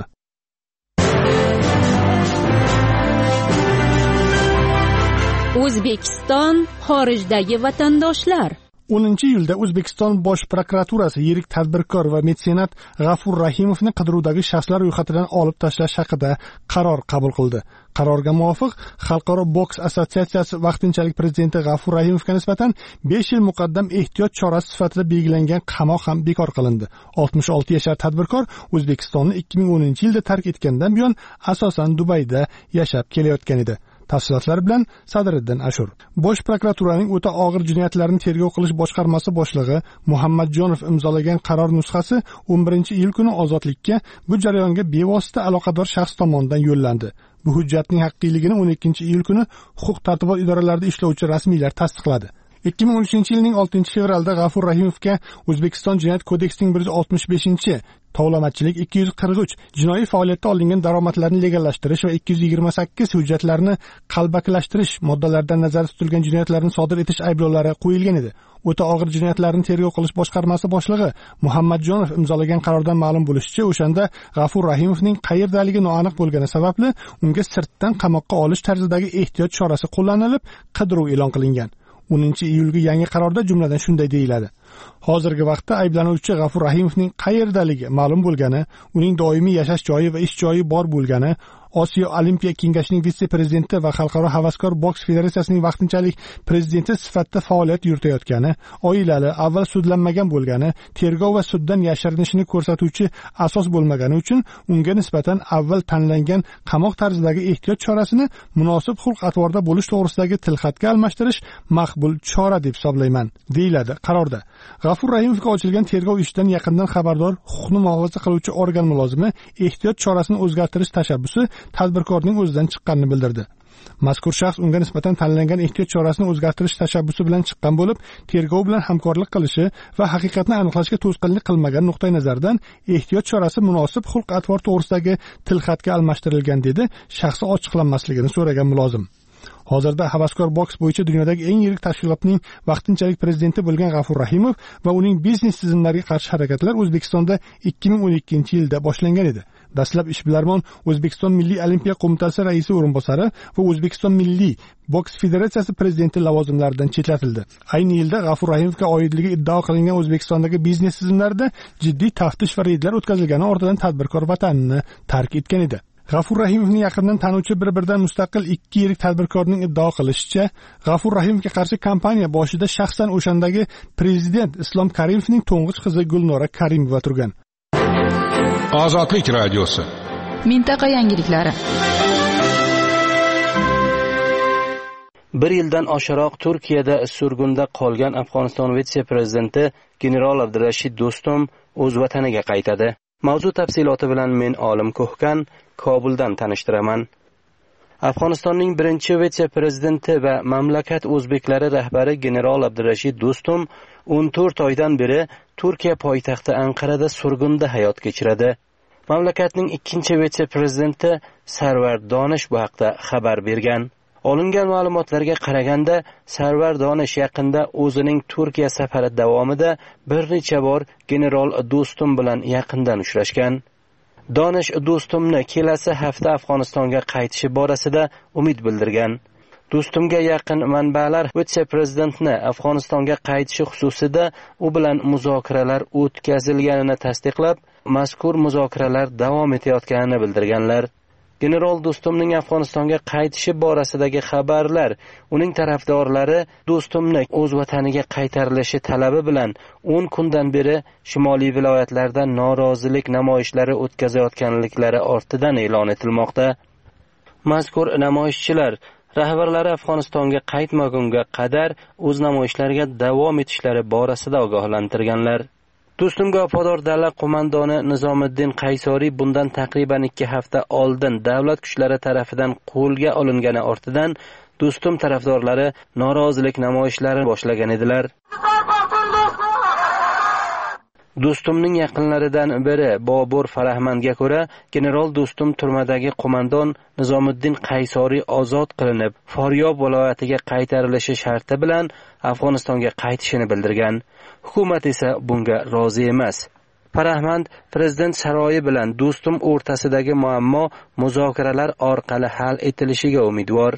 O'zbekiston xorijdagi vatandoshlar. o'ninchi iyulda O'zbekiston Bosh prokuraturasi yirik tadbirkor va metsenat G'afur Rahimovni qidiruvdagi shaxslar ro'yxatidan olib tashlash haqida qaror qabul qildi. Qarorga muvofiq, Xalqaro boks assotsiatsiyasi vaqtinchalik prezidenti G'afur Rahimovga nisbatan besh yil muqaddam ehtiyot chorasi sifatida belgilangan qamoq ham bekor qilindi. oltmish olti yashar tadbirkor O'zbekistonni ikki ming o'ninchi yilda tark etgandan buyon asosan Dubayda yashab kelayotgan edi. Tafsilotlar bilan Sadriddin Ashur. Bosh prokuraturaning o'ta og'ir jinoyatlarni tergov qilish boshqarmasi boshlig'i Muhammadjonov imzolagan qaror nusxasi o'n birinchi iyul kuni Ozodlikka bu jarayonga bevosita aloqador shaxs tomonidan yo'llandi. Bu hujjatning haqqiyligini o'n ikkinchi iyul kuni huquq-tartibot idoralarida ishlovchi rasmiylar tasdiqladi. ikki ming o'n uchinchi yilning oltinchi fevralda G'afur Rahimovga O'zbekiston Jinoyat kodeksining bir yuz oltmish beshinchi tovlamachilik, ikki yuz qirq uch jinoiy faoliyatda olingan daromadlarni legallashtirish va ikki yuz yigirma sakkiz hujjatlarni qalbakilashtirish moddalaridan nazarda tutilgan jinoyatlarni sodir etish ayblovlari qo'yilgan edi. O'ta og'ir jinoyatlarni tergov qilish boshqarmasi boshlig'i Muhammadjonov imzolagan qarordan ma'lum bo'lishicha, o'shanda G'afur Rahimovning qayerdaligi noaniq bo'lgani sababli unga sirtdan qamoqqa olish tarzidagi ehtiyot chorasi qo'llanilib, qidiruv e'lon qilingan. o'ninchi iyulgi yangi qarorda jumladan shunday deyiladi. Hozirgi vaqtda ayblanuvchi G'afur Rahimovning qayerdaligi ma'lum bo'lgani, uning doimiy yashash joyi va ish joyi bor bo'lgani, Osiyo Olimpiya kengashining vitse-prezidenti va Xalqaro havaskor boks federatsiyasining vaqtinchalik prezidenti sifatida faoliyat yuritayotgani, oilali, avval sudlanmagan bo'lgani, tergov va suddan yashirinishini ko'rsatuvchi asos bo'lmagani uchun unga nisbatan avval tanlangan qamoq tarzidagi ehtiyot chorasini munosib xulq-atvorda bo'lish to'g'risidagi tilxatga almashtirish maqbul chora deb hisoblayman, deyiladi qarorda. G'afur Rahimovga ochilgan tergov ishidan yaqindan xabardor huquqni muhofaza qiluvchi organ mulozimi ehtiyot chorasini o'zgartirish tashabbusi tadbirkorning o'zidan chiqqanini bildirdi. Mazkur shaxs unga nisbatan tanlangan ehtiyot chorasini o'zgartirish tashabbusi bilan chiqqan bo'lib, tergov bilan hamkorlik qilishi va haqiqatni aniqlashga to'sqinlik qilmagan nuqtai nazardan ehtiyot chorasi munosib xulq-atvor to'g'risidagi tilxatga almashtirilgan, dedi shaxsi ochiqlanmasligini so'ragan mulozim. Hozirda havaskor boks bo'yicha dunyodagi eng yirik tashkilotning vaqtinchalik prezidenti bo'lgan G'afur Rahimov va uning biznes tizimlariga qarshi harakatlar O'zbekistonda ikki ming o'n ikkinchi yilda boshlangan edi. Dastlab ishbilarmon O'zbekiston Milliy olimpiya qo'mitasi raisi o'rinbosari va O'zbekiston Milliy boks federatsiyasi prezidenti lavozimlaridan chetlatildi. Ayni yilda G'afur Rahimovga oidligi iddao qilingan O'zbekistondagi biznes tizimlarida jiddiy taftish va reydlar o'tkazilgani ortidan tadbirkor vatanini tark etgan edi. G'afur Rahimovni yaqindan tanuvchi bir-biridan mustaqil ikki yirik tadbirkorning iddao qilishicha, G'afur Rahimovga qarshi kampaniya boshida shaxsan o'shandagi prezident Islom Karimovning to'ng'ich qizi Gulnora Karimova turgan. Ozodlik radiosi. Mintaqa yangiliklari. Bir yildan oshiqroq Turkiyada surgunda qolgan Afg'oniston vitse-prezidenti general Abdurashid Do'stum o'z vataniga qaytadi. Mavzu tafsiloti bilan men Olim Ko'hkan Kobuldan tanishtiraman. Afg'onistonning birinchi vitse-prezidenti va mamlakat o'zbeklari rahbari general Abdurashid Do'stum o'n to'rt oydan beri Turkiya poytaxti Anqarada surgunda hayot kechiradi. Mamlakatning ikkinchi vitse-prezidenti Sarvar Donish bu haqda xabar bergan. Olingan ma'lumotlarga qaraganda, Sarvar Donish yaqinda o'zining Turkiya safari davomida bir necha bor general Do'stum bilan yaqindan uchrashgan. Donish Do'stumni kelasi hafta Afg'onistonga qaytishi borasida umid bildirgan. Do'stumga yaqin manbalar vitse-prezidentni Afg'onistonga qaytishi xususida u bilan muzokaralar o'tkazilganini tasdiqlab, mazkur muzokaralar davom etayotganini bildirganlar. General Do'stumning Afg'onistonga qaytishi borasidagi xabarlar uning tarafdorlari Do'stumni o'z vataniga qaytarilishi talabi bilan o'n kundan beri shimoliy viloyatlarda norozilik namoyishlari o'tkazayotganliklari ortidan e'lon etilmoqda. Mazkur namoyishchilar rahbarlari Afg'onistonga qaytmagunga qadar o'z namoyishlariga davom etishlari borasida ogohlantirganlar. Do'stumga vafodor davlat qo'mondoni Nizomiddin Qaysoriy bundan taqriban ikki hafta oldin davlat kuchlari tarafidan qo'lga olingani ortidan Do'stum tarafdorlari norozilik namoyishlarini boshlagan edilar. Do'stumning yaqinlaridan biri Bobur Farahmandga ko'ra, general Do'stum turmadagi qo'mondon Nizomiddin Qaysoriy ozod qilinib, Foryob viloyatiga qaytarilishi sharti bilan Afg'onistonga qaytishini bildirgan. Hukumat esa bunga rozi emas. Farahmand prezident saroyi bilan Do'stum o'rtasidagi muammo muzokaralar orqali hal etilishiga umidvor.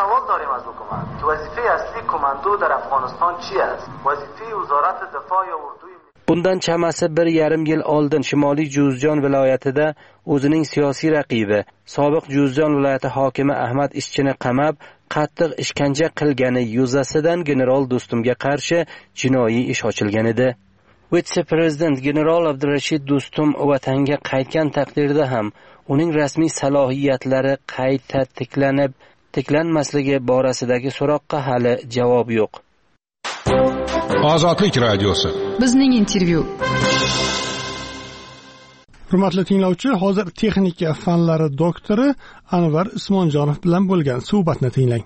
Bundan chamasi bir yarim yil oldin Shimoliy Juzjon viloyatida o'zining siyosiy raqibi, sobiq Juzjon viloyati hokimi Ahmad Ishchini qamab, qattiq ishkanja qilgani yuzasidan general Do'stumga qarshi jinoiy ish ochilgan edi. Vitse-prezident general Abdurashid Do'stum vatanga qaytgan taqdirda ham uning rasmiy salohiyatlari qayta tiklanib, tiklanmasligi borasidagi so'roqqa hali javob yo'q. Ozodlik radiosi. Bizning intervyu. Hurmatli tinglovchi, hozir texnika fanlari doktori Anvar Ismonjonov bilan bo'lgan suhbatni tinglang.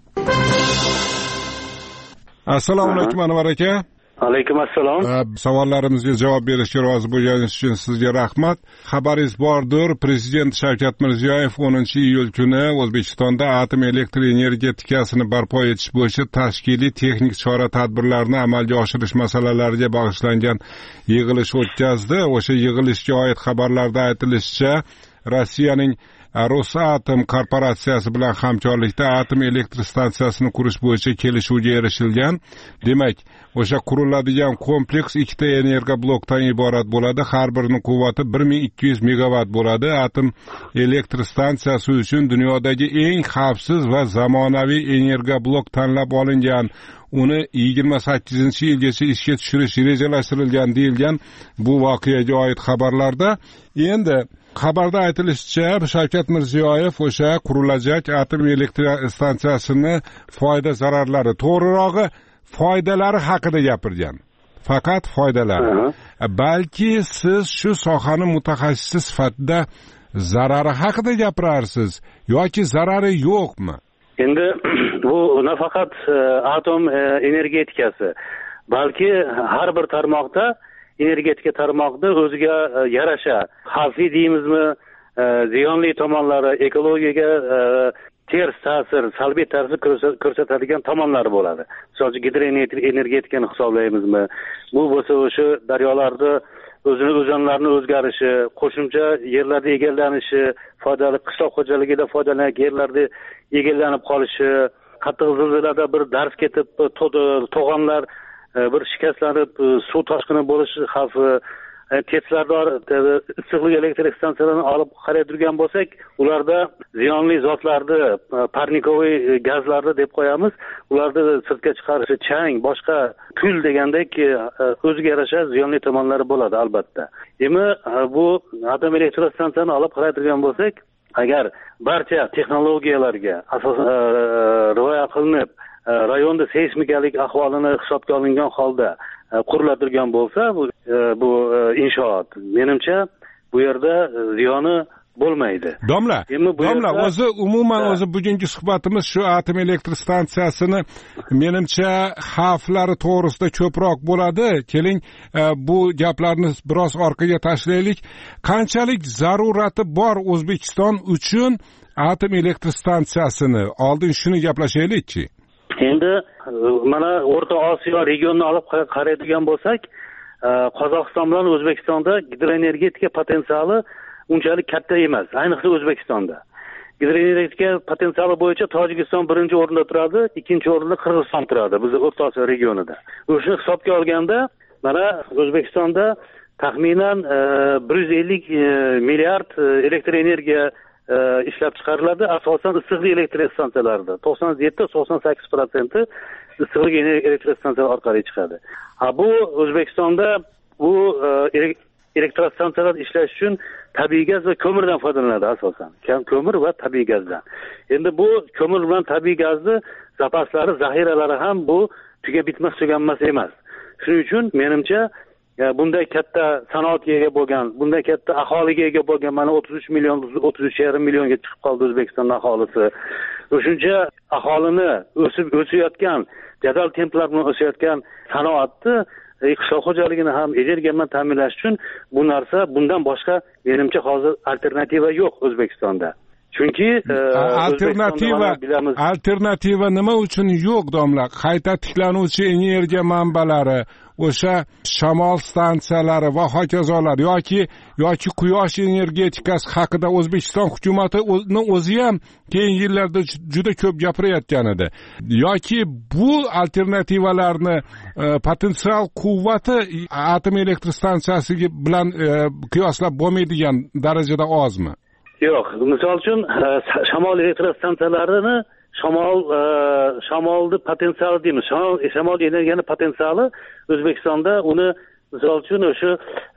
Assalomu alaykum Anvar aka. Alaykum assalom. Savollarimizga javob berishga rozi bo'lganingiz uchun sizga rahmat. Xabaringiz bordir, prezident Shavkat Mirziyoyev o'ninchi iyul kuni O'zbekistonda atom elektr energetikasini barpo etish bo'yicha tashkiliy texnik chora-tadbirlarni amalga oshirish masalalariga bag'ishlangan yig'ilish o'tkazdi. O'sha yig'ilishga oid xabarlarda aytilishicha, Rossiyaning Rosatom korporatsiyasi bilan hamkorlikda atom elektr stansiyasini qurish bo'yicha kelishuvga erishilgan. Demak, o'sha quriladigan kompleks ikkita energiya blokdan iborat bo'ladi. Har birining quvvati bir ming ikki yuz megavat bo'ladi. Atom elektr stansiyasi uchun dunyodagi eng xavfsiz va zamonaviy energiya blok tanlab olingan. Uni yigirma sakkizinchi yilgacha ishga tushirish rejalashtirilgan deyilgan bu voqeaga oid xabarlarda. Endi xabarda aytilishicha, Shavkat Mirziyoyev o'sha qurilajak atom elektr stansiyasini foyda zararlari, to'g'rirog'i foydalari haqida gapirgan. Faqat foydalari. Balki siz shu sohaning mutaxassisi sifatida zarari haqida gapirarsiz yoki zarari yo'qmi? Endi bu nafaqat atom energetikasi, balki har bir tarmoqda energetika tarmoqida o'ziga yarasha xavfli deymizmi, ziyonli tomonlari, ekologiyaga ters ta'sir, salbiy ta'sir ko'rsatadigan tomonlari bo'ladi. Masalan, gidroenergetikani hisoblaymizmi? Bu bo'lsa o'sha daryolarda o'zini o'zanlarni o'zgarishi, qo'shimcha yerlarda egallanishi, foydali qishloq xo'jaligida foydalangan yerlarda egallanib qolishi, qattiq zilzilada bir dars ketib, to'g'onlar bir shikastlanib, suv toshqini bo'lish xavfi, Teslardor issiqlik elektr stansiyalarini olib qaraydigan bo'lsak, ularda ziyonli zotlarni, parnikovoy gazlarni deb qo'yamiz. Ularni sirtga chiqarishi, chang, boshqa kul degandek o'ziga yarasha ziyonli tomonlari bo'ladi albatta. Endi bu atom elektr stansiyani olib qaraydigan bo'lsak, agar barcha texnologiyalarga asosan rioya qilinib, rayonda seysmikalik ahvolini hisobga olingan holda qurilatilgan bo'lsa, bu, bu inshoot menimcha bu yerda ziyoni bo'lmaydi. Domla, domla o'zi umuman o'zi bugungi suhbatimiz shu atom elektr stansiyasini menimcha xavflari to'g'risida ko'proq bo'ladi. Keling, bu gaplarni biroz orqaga tashlaylik. Qanchalik zarurati bor O'zbekiston uchun atom elektr stansiyasini? Oldin shuni gaplashaylikchi. Endi mana O'rta Osiyo regionini olib qaraydigan bo'lsak, Qozog'iston bilan O'zbekistonda gidroenergetika potensiali unchalik katta emas, ayniqsa O'zbekistonda. Gidroenergetika potensiali bo'yicha Tojikiston birinchi o'rinda turadi, ikkinchi o'rinda Qirg'iziston turadi biz O'rta Osiyo regionida. O'shani hisobga olganda, mana O'zbekistonda taxminan bir yuz ellik milliard elektr energiya ishlab chiqariladi, asosan issiqlik elektr stansiyalarida. to'qson yetti to'qson sakkiz foiz issiqlik elektr stansiyalari orqali chiqadi. Ha, bu O'zbekistonda bu elektrostansiyalar ishlash uchun tabiiy gaz va ko'mirdan foydalanadi asosan. Ko'mir va tabiiy gazdan. Endi bu ko'mir bilan tabiiy gazni zapaslari, zaxiralari ham bu tugab bitmas, tuganmas emas. Shuning uchun menimcha bunday katta sanoatga ega bo'lgan, bunday katta aholiga ega bo'lgan, mana o'ttiz uch million, o'ttiz uch yarim millionga chiqib qoldi O'zbekiston aholisi. O'shuncha aholini o'sib o'sayotgan, jadal templar bilan o'sayotgan sanoatni, qishloq xo'jaligini ham energiya bilan ta'minlash uchun bu narsa, bundan boshqa menimcha hozir alternativa yo'q O'zbekistonda. Chunki alternativa alternativa nima uchun yo'q, domla? Qayta tiklanuvchi energiya manbalari, o'sha shamol stansiyalari va hokazolar yoki yoki quyosh energetikasi haqida O'zbekiston hukumatining o'zi ham keyingi yillarda juda ko'p gapirayotgan edi. Yoki bu alternativalarni potensial quvvati atom elektr stansiyasi bilan qiyoslab bo'lmaydigan darajada ozmi? Yo'q, misol uchun shamol elektr stansiyalarini shamol shamolni potensiali deymiz. Shamol shamol energiyani potensiali O'zbekistonda uni misol uchun o'sha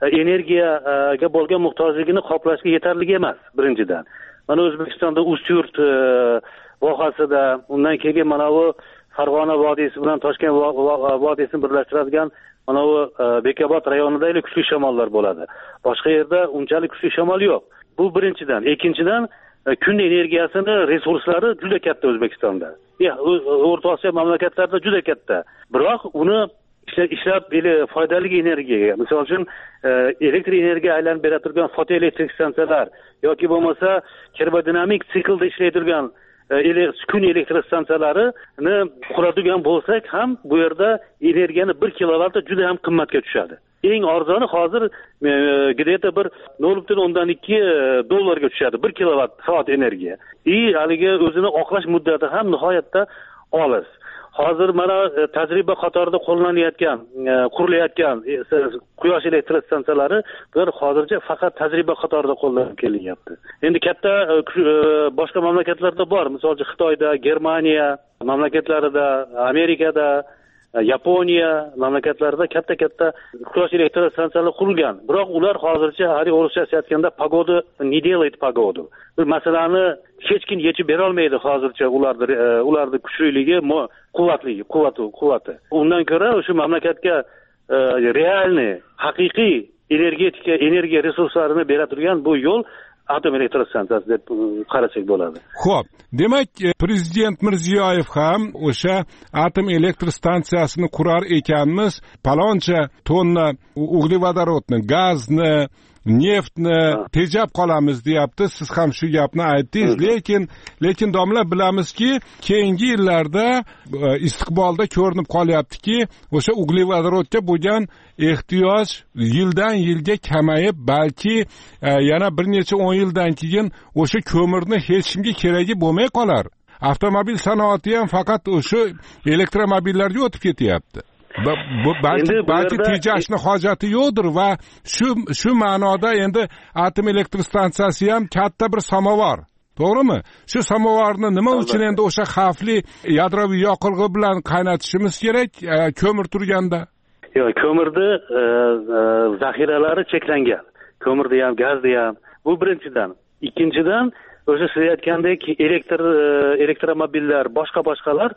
energiyaga bo'lgan muhtojligini qoplashga yetarli emas birinchidan. Mana O'zbekistonda Ustyurt vohasida, undan keyin mana bu Farg'ona vodiysi bilan Toshkent vodiysini birlashtiradigan mana bu Bekobod rayonidagi kuchli shamollar bo'ladi. Boshqa yerda unchalik kuchli shamol yo'q. Bu birinchidan. Ikkinchidan, kun energiyasini resurslari juda katta O'zbekistonda. O'rta Osiyo mamlakatlarida juda katta. Biroq uni ishlab foydali energiyaga, misol uchun elektr energiya aylanib bera turgan fotoelektrik stansiyalar yoki bo'lmasa termodinamik siklda ishlaydigan kun elektr stansiyalarini quradigan bo'lsak ham bu yerda energiyani bir kilovatda juda ham qimmatga tushadi. Eng arzoni hozir где-то bir nol butun o'ndan ikki dollarga tushadi bir kilovatt soat energiya. И haligi o'zini oqlash muddati ham nihoyatda olis. Hozir mana tajriba qatorida qo'llanayotgan, qurilayotgan quyosh elektr stansiyalari bular hozircha faqat tajriba qatorida qo'llanib kelinyapti. Endi katta boshqa mamlakatlarda bor, masalan Xitoyda, Germaniya mamlakatlarida, Amerikada, Yaponiya mamlakatlarida katta-katta quyosh elektr stansiyalari qurilgan. Biroq ular hozircha hali o'rishcha aytganda pagoda не делает погоду. Bir masalani hech kim yechib bera olmaydi hozircha ularni ularning kuchliligi, quvvatligi, quvvati, quvvati. Undan ko'ra o'sha mamlakatga realni, haqiqiy energetika, energiya resurslarini bera turgan bu yo'l atom elektr stansiyasi deb qarasak bo'ladi. Xo'p, demak prezident Mirziyoyev ham o'sha atom elektr stansiyasini qurar ekanmiz, paloncha tonna uglevodorodni, gazni neftni tejab qolamiz deyapti. Siz ham shu gapni aytdingiz, lekin lekin domla bilamizki, keyingi yillarda istiqbolda ko'rinib qolyaptiki, o'sha uglevodorodga bo'lgan ehtiyoj yildan yilga kamayib, balki yana bir necha o'n yildan keyin o'sha ko'mirni hech kimga keragi bo'lmay qolar. Avtomobil sanoati ham faqat o'sha elektromobillarga o'tib ketyapti. Bu balki balki tejashni hojati yo'qdir va shu shu ma'noda endi atom elektr stansiyasi ham katta bir samovar. To'g'rimi? Shu samovarni nima uchun endi o'sha xavfli yadroviy yoqilg'i bilan qaynatishimiz kerak ko'mir turganda? Yo'q, ko'mirni zaxiralari cheklangan. Ko'mirda ham, gazda ham. Bu birinchidan. Ikkinchidan, o'sha siz aytgandek elektr elektromobillar, boshqa boshqalar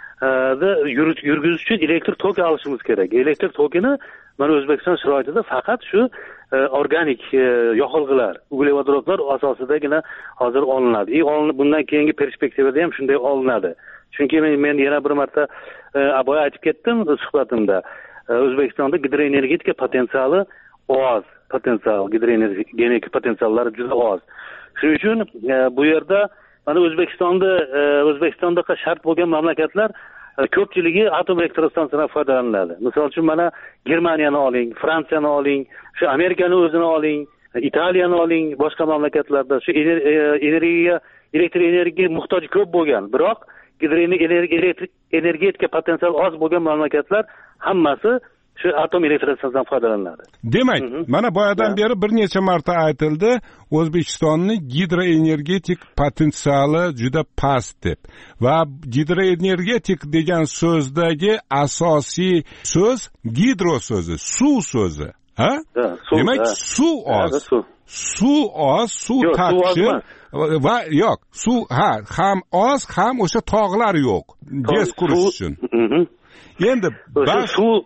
yurgizish uchun elektr tok olishimiz kerak. Elektr tokini mana O'zbekiston sharoitida faqat shu organik yoqilg'ilar, uglevodorodlar asosidagina hozir olinadi. E olinib bundan keyingi perspektivada ham shunday olinadi. Chunki men, men yana bir marta boya aytib ketdim suhbatimda. O'zbekistonda gidroenergetika potensiali oz, potensial gidroenergetika potensiallari juda oz. Shuning uchun bu yerda mana O'zbekistonda O'zbekistonda shart bo'lgan mamlakatlar ko'pchiligi atom elektrostansiyasidan foydalanadi. Misol uchun mana Germaniyani oling, Fransiyani oling, shu Amerikani o'zini oling, Italiyani oling, boshqa mamlakatlarda shu energiya, elektr energiyaga muhtoj ko'p bo'lgan, biroq gidroenergetika potensiali oz bo'lgan mamlakatlar hammasi shu atom elektrostansiyasidan foydalanadi. Demak, mana boyadan beri bir necha marta aytildi, O'zbekistonning gidroenergetik potensiali juda past deb. Va gidroenergetik degan so'zdagi asosiy so'z gidro so'zi, suv so'zi. Ha? Demak, suv oz. Suv oz, suv taqchil va yo'q, suv ha, ham oz, ham o'sha tog'lar yo'q. Gez qurish uchun. Endi suv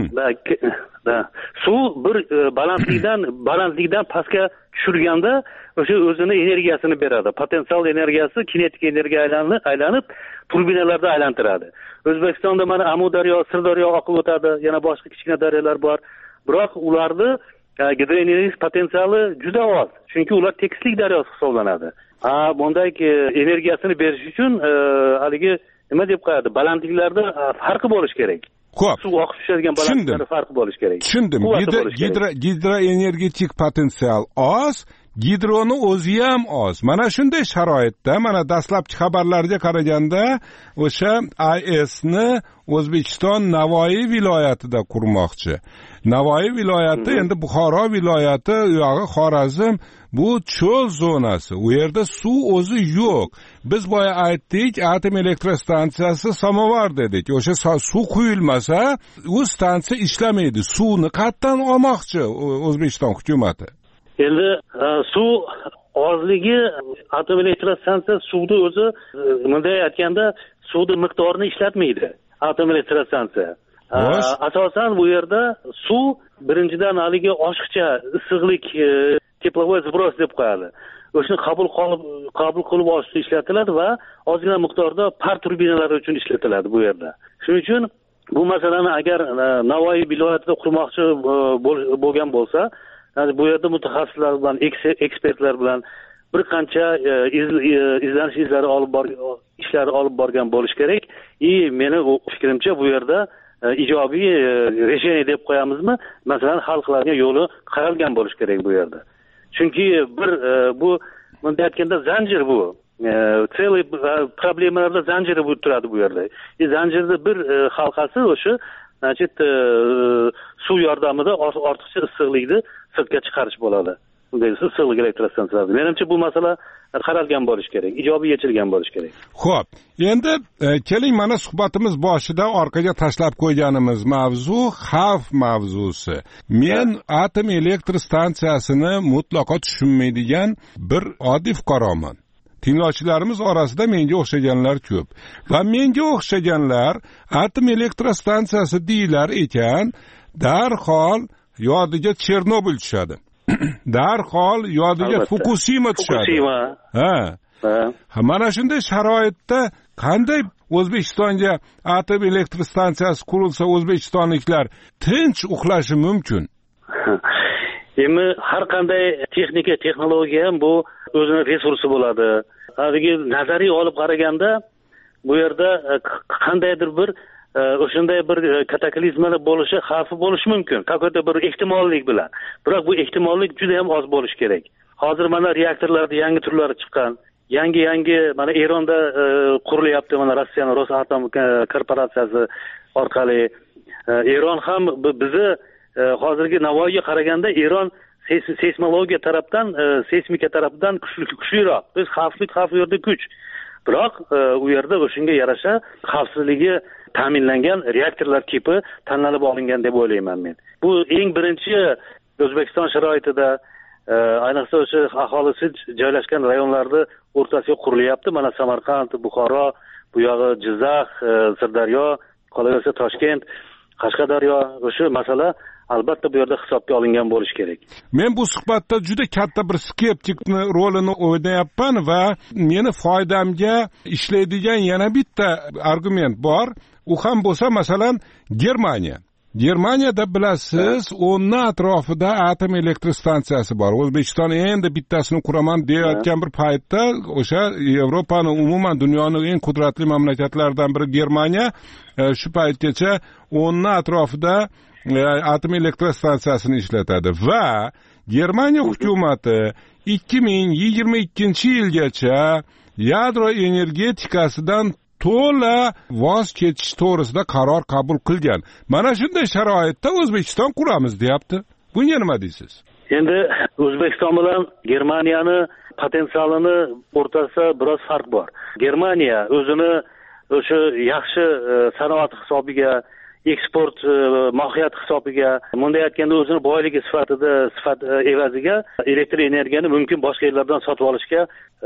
suv bir balandlikdan balandlikdan pastga tushirganda o'sha o'zini energiyasini beradi. Potensial energiyasi kinetik energiyaga aylanib turbinalarda aylantiradi. O'zbekistonda mana Amudaryo, Sirdaryo oqib o'tadi, yana boshqa kichkina daryolar bor. Biroq ularni gidroenergetik potensiali juda oz. Chunki ular tekislik daryosi hisoblanadi. Ha, bunday energiyasini berish uchun haligi nima deb qo'yadi? Balandliklarda farqi bo'lish kerak. Xo'p. Suv oqib tushadigan balandliklarda farqi bo'lish kerak. Tushundim. Gidro gidroenergetik potensial oz, gidroni o'zi ham oz. Mana shunday sharoitda, mana dastlabki xabarlarga qaraganda, o'sha I S ni O'zbekiston Navoiy viloyatida qurmoqchi. Navoiy viloyati endi Buxoro viloyati, u yog'i Xorazm, bu cho'l zonasi. U yerda suv o'zi yo'q. Biz boya aytdik, atom elektrostansiyasi samovar dedik. O'sha suv quyilmasa, u stansiya ishlamaydi. Suvni qayerdan olmoqchi O'zbekiston hukumatı? Endi suv ozligi atom elektrostansiyasi suvni o'zi bunday aytganda suvni miqdorini ishlatmaydi. Atom elektrostansiya. Asosan bu yerda suv birinchidan haligi oshiqcha issiqlik teplovoy zbros deb qo'yadi. O'shani qabul qilib qabul qilib olishda ishlatiladi va ozgina miqdorda par turbinalari uchun ishlatiladi bu yerda. Shuning uchun bu masalani agar Navoiy viloyatida qurmoqchi bo'lgan bo'lsa, bu yerda mutaxassislar bilan, ekspertlar bilan bir qancha izlanish izlari olib borgan, ishlari olib borgan bo'lish kerak. И meni fikrimcha bu yerda ijobiy rejeniya deb qo'yamizmi? Masalan, hal qiladigan yo'li qaralgan bo'lish kerak bu yerda. Chunki bir bu bunday aytganda zanjir bu. Целый problemalarda zanjiri bo'lib turadi bu yerda. E zanjirda bir halqasi o'sha, значит, suv yordamida ortiqcha issiqlikni sirtga chiqarish bo'ladi. Bunday issiqlik elektrostansiyasi. Menimcha bu masala qaralgan bo'lish kerak, ijobiy yechilgan bo'lish kerak. Xo'p, endi keling mana suhbatimiz boshida orqaga tashlab qo'yganimiz mavzu xavf mavzusi. Men atom elektr stansiyasini mutlaqo tushunmaydigan bir oddiy fuqaroman. Tinglovchilarimiz orasida menga o'xshaganlar ko'p. Va menga o'xshaganlar atom elektrostansiyasi deyilar ekan, darhol yodiga Chernobil tushadi. Darhol yodiga Fukushima tushadi. Ha. Ha, mana shunday sharoitda qanday O'zbekistonga atom elektrostansiyasi qurilsa, o'zbekistonliklar tinch uxlashi mumkin? endi har qanday texnika texnologiya ham bu o'zini resursi bo'ladi. Haligi nazariy olib qaraganda bu yerda qandaydir bir o'shanday bir kataklizmalar bo'lishi xavfi bo'lishi mumkin. Qanday bir ehtimollik bilan. Biroq bu ehtimollik juda ham oz bo'lishi kerak. Hozir mana reaktorlarda yangi turlari chiqqan. Yangi yangi mana Eronda qurilyapti, mana Rossiyaning Rosatom korporatsiyasi orqali. Eron ham bizni hozirgi Navoiyga qaraganda Eron seysmologiya tarafdan, seysmika tarafdan kuchli kuchliroq. Biz xavfli xavf yerda kuch. Biroq u yerda o'shunga yarasha xavfsizligi ta'minlangan reaktorlar tipi tanlab olingan deb o'ylayman men. Bu eng birinchi O'zbekiston sharoitida ayniqsa o'sha aholisi joylashgan rayonlarda o'rtasiga qurilyapti. Mana Samarqand, Buxoro, bu yog'i Jizzax, Sirdaryo, qolaversa Toshkent, Qashqadaryo, o'sha masala albatta bu yerda hisobga olingan bo'lishi kerak. Men bu suhbatda juda katta bir skeptikni rolini o'ynayapman va meni foydamga ishlaydigan yana bitta argument bor. U ham bo'lsa, masalan, Germaniya. Germaniyada bilasiz, o'nni atrofida atom elektr stansiyasi bor. O'zbekiston endi bittasini quraman deyotgan bir paytda o'sha Yevropaning, umuman dunyoning eng qudratli mamlakatlaridan biri Germaniya shu paytgacha o'nni atrofida atom elektr stansiyasini ishlatadi va Germaniya hukumati ikki ming yigirma ikkinchi yilgacha yadro energetikasidan to'la voz kechish to'g'risida qaror qabul qilgan. Mana shunday sharoitda O'zbekiston quramiz deyapti. Bunga nima deysiz? Endi O'zbekiston bilan Germaniyani potensialini o'rtasida biroz farq bor. Germaniya o'zini o'sha yaxshi sanoat hisobiga, eksport mohiyati hisobiga, bunday aytganda o'zini boyligi sifatida sifat evaziga elektr energiyani mumkin boshqa yerlardan sotib olishga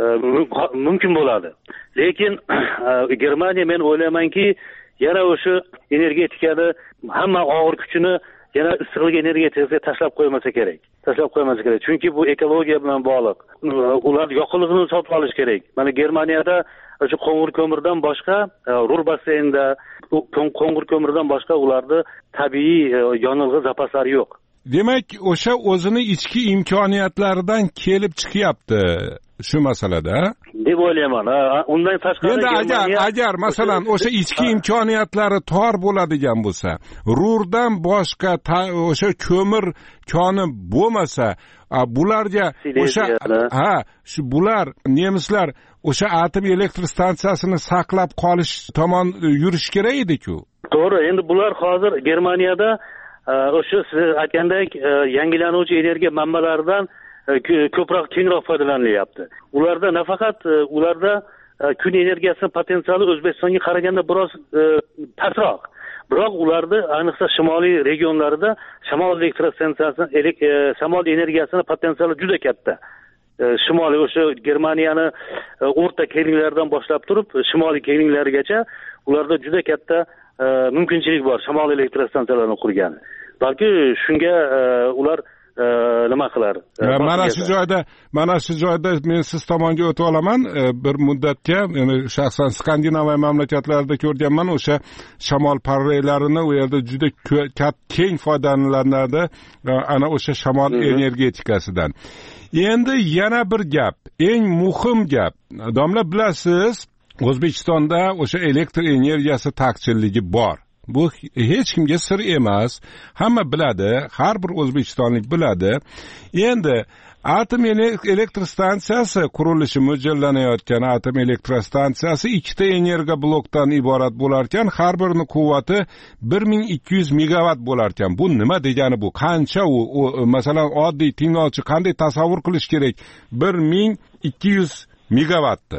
mumkin bo'ladi. Lekin Germaniya, men o'ylaymanki, yana o'sha energetikani hamma og'ir kuchini yana issiqlik energetikasiga tashlab qo'ymasa kerak. Tashlab qo'ymasa kerak. Chunki bu ekologiya bilan bog'liq. Ular yoqilg'ini sotib olish kerak. Mana Germaniyada o'sha qo'ng'ir ko'mirdan boshqa Rur baseynida qo'ng'ir ko'mirdan boshqa ularda tabiiy yonilg'i zapaslari yo'q. Demak, o'sha o'zini ichki imkoniyatlaridan kelib chiqyapti shu masalada. Deb o'ylayman. Undan tashqari endi agar agar masalan o'sha ichki imkoniyatlari tor bo'ladigan bo'lsa, Rurdan boshqa o'sha ko'mir koni bo'lmasa, bularga o'sha ha, shu bular nemislar o'sha atom elektr stansiyasini saqlab qolish tomon yurish kerak edi-ku. To'g'ri, endi bular hozir Germaniyada o'sha siz aytgandek yangilanuvchi energiya manbalaridan ko'proq kengroq foydalanilyapti. Ularda nafaqat ularda kun energiyasi potensiali O'zbekistonga qaraganda biroz pastroq. Biroq ularda ayniqsa shimoliy regionlarida shamol elektr stansiyasi, shamol energiyasini potensiali juda katta. Shimoliy o'sha Germaniyani o'rta kengliklaridan boshlab turib shimoliy kengliklarigacha ularda juda katta mumkinchilik bor shamol elektr stansiyalarini qurgani. Balki shunga ular nima qilar? Mana shu joyda, mana shu joyda men siz tomonga o'tib olaman. Bir muddatga men shaxsan Skandinaviya mamlakatlarida ko'rganman, o'sha shamol parraylarini u yerda juda keng foydalaniladi ana o'sha shamol energetikasidan. Endi yana bir gap, eng muhim gap. Domla, bilasiz, O'zbekistonda o'sha elektr energiyasi taqchilligi bor. Bu hech kimga sir emas. Hamma biladi, har bir o'zbekistonlik biladi. Endi atom elektr stansiyasi qurilishi mo'ljallanayotgan atom elektr stansiyasi ikkita energiya blokdan iborat bo'lar ekan, har birining quvvati bir ming ikki yuz megavat bo'lar ekan. Bu nima degani bu? Qancha u? Masalan, oddiy tinglovchi qanday tasavvur qilish kerak? bir ming ikki yuz megavatni.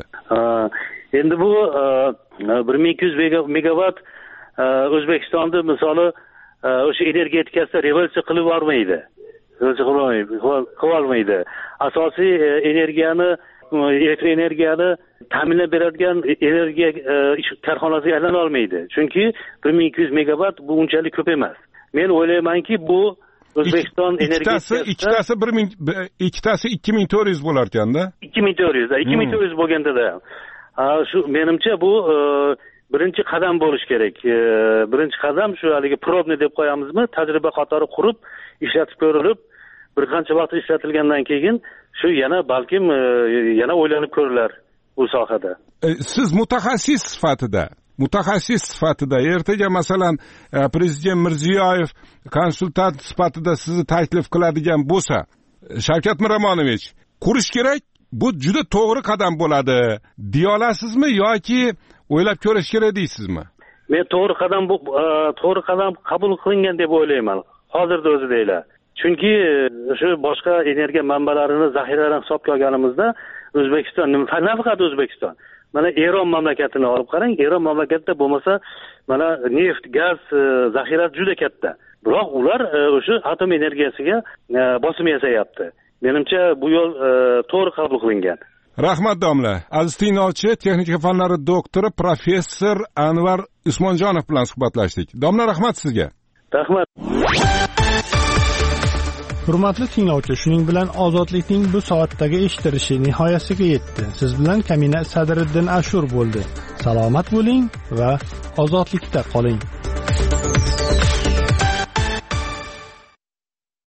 Endi bu bir ming ikki yuz megavat O'zbekistonda misoli o'sha energetikasida revolyutsiya qilib yormaydi. Qilib olmaydi. Asosiy energiyani, elektr energiyani ta'minlab beradigan energiya korxonasiga aylana olmaydi. Chunki bir ming ikki yuz megavat bu unchalik ko'p emas. Men o'ylaymanki, bu O'zbekiston energetikasi ikkitasi bir ming ikkitasi ikki ming to'rt yuz bo'lar ekanda. ikki ming to'rt yuz, ikki ming to'rt yuz bo'lganda-da. Shu menimcha bu birinchi qadam bo'lish kerak. Birinchi qadam shu haligi probni deb qo'yamizmi? Tajriba qatori qurib, ishlatib ko'rilib, bir qancha vaqt ishlatilgandan keyin shu yana balkim yana o'ylanib ko'rilar bu sohada. Siz mutaxassis sifatida mutaxassis sifatida ertaga masalan prezident Mirziyoyev konsultant sifatida sizni taklif qiladigan bo'lsa, Shavkat Miromonovich, qurish kerak, bu juda to'g'ri qadam bo'ladi deya olasizmi yoki o'ylab ko'rish kerak deysizmi? Men to'g'ri qadam bu to'g'ri qadam qabul qilingan deb o'ylayman. Hozirda o'zidaylar. Chunki shu boshqa energiya manbalarini zaxiralarini hisobga olganimizda O'zbekiston, nafaqat O'zbekiston, mana Eron mamlakatini olib qarang. Eron mamlakatida bo'lmasa, mana neft, gaz zaxirasi juda katta. Biroq ular o'sha atom energiyasiga bosim yasayapti. Menimcha bu yo'l to'g'ri qabul qilingan. Rahmat domla. Aziz tinglovchi, texnika fanlari doktori professor Anvar Usmonjonov bilan suhbatlashdik. Domla, rahmat sizga. Rahmat. Hurmatli tinglovchi, shuning bilan ozodlikning bu soatdagi eshittirishi nihoyasiga yetdi. Siz bilan Kamina Sadriddin Ashur bo'ldi. Salomat bo'ling va ozodlikda qoling.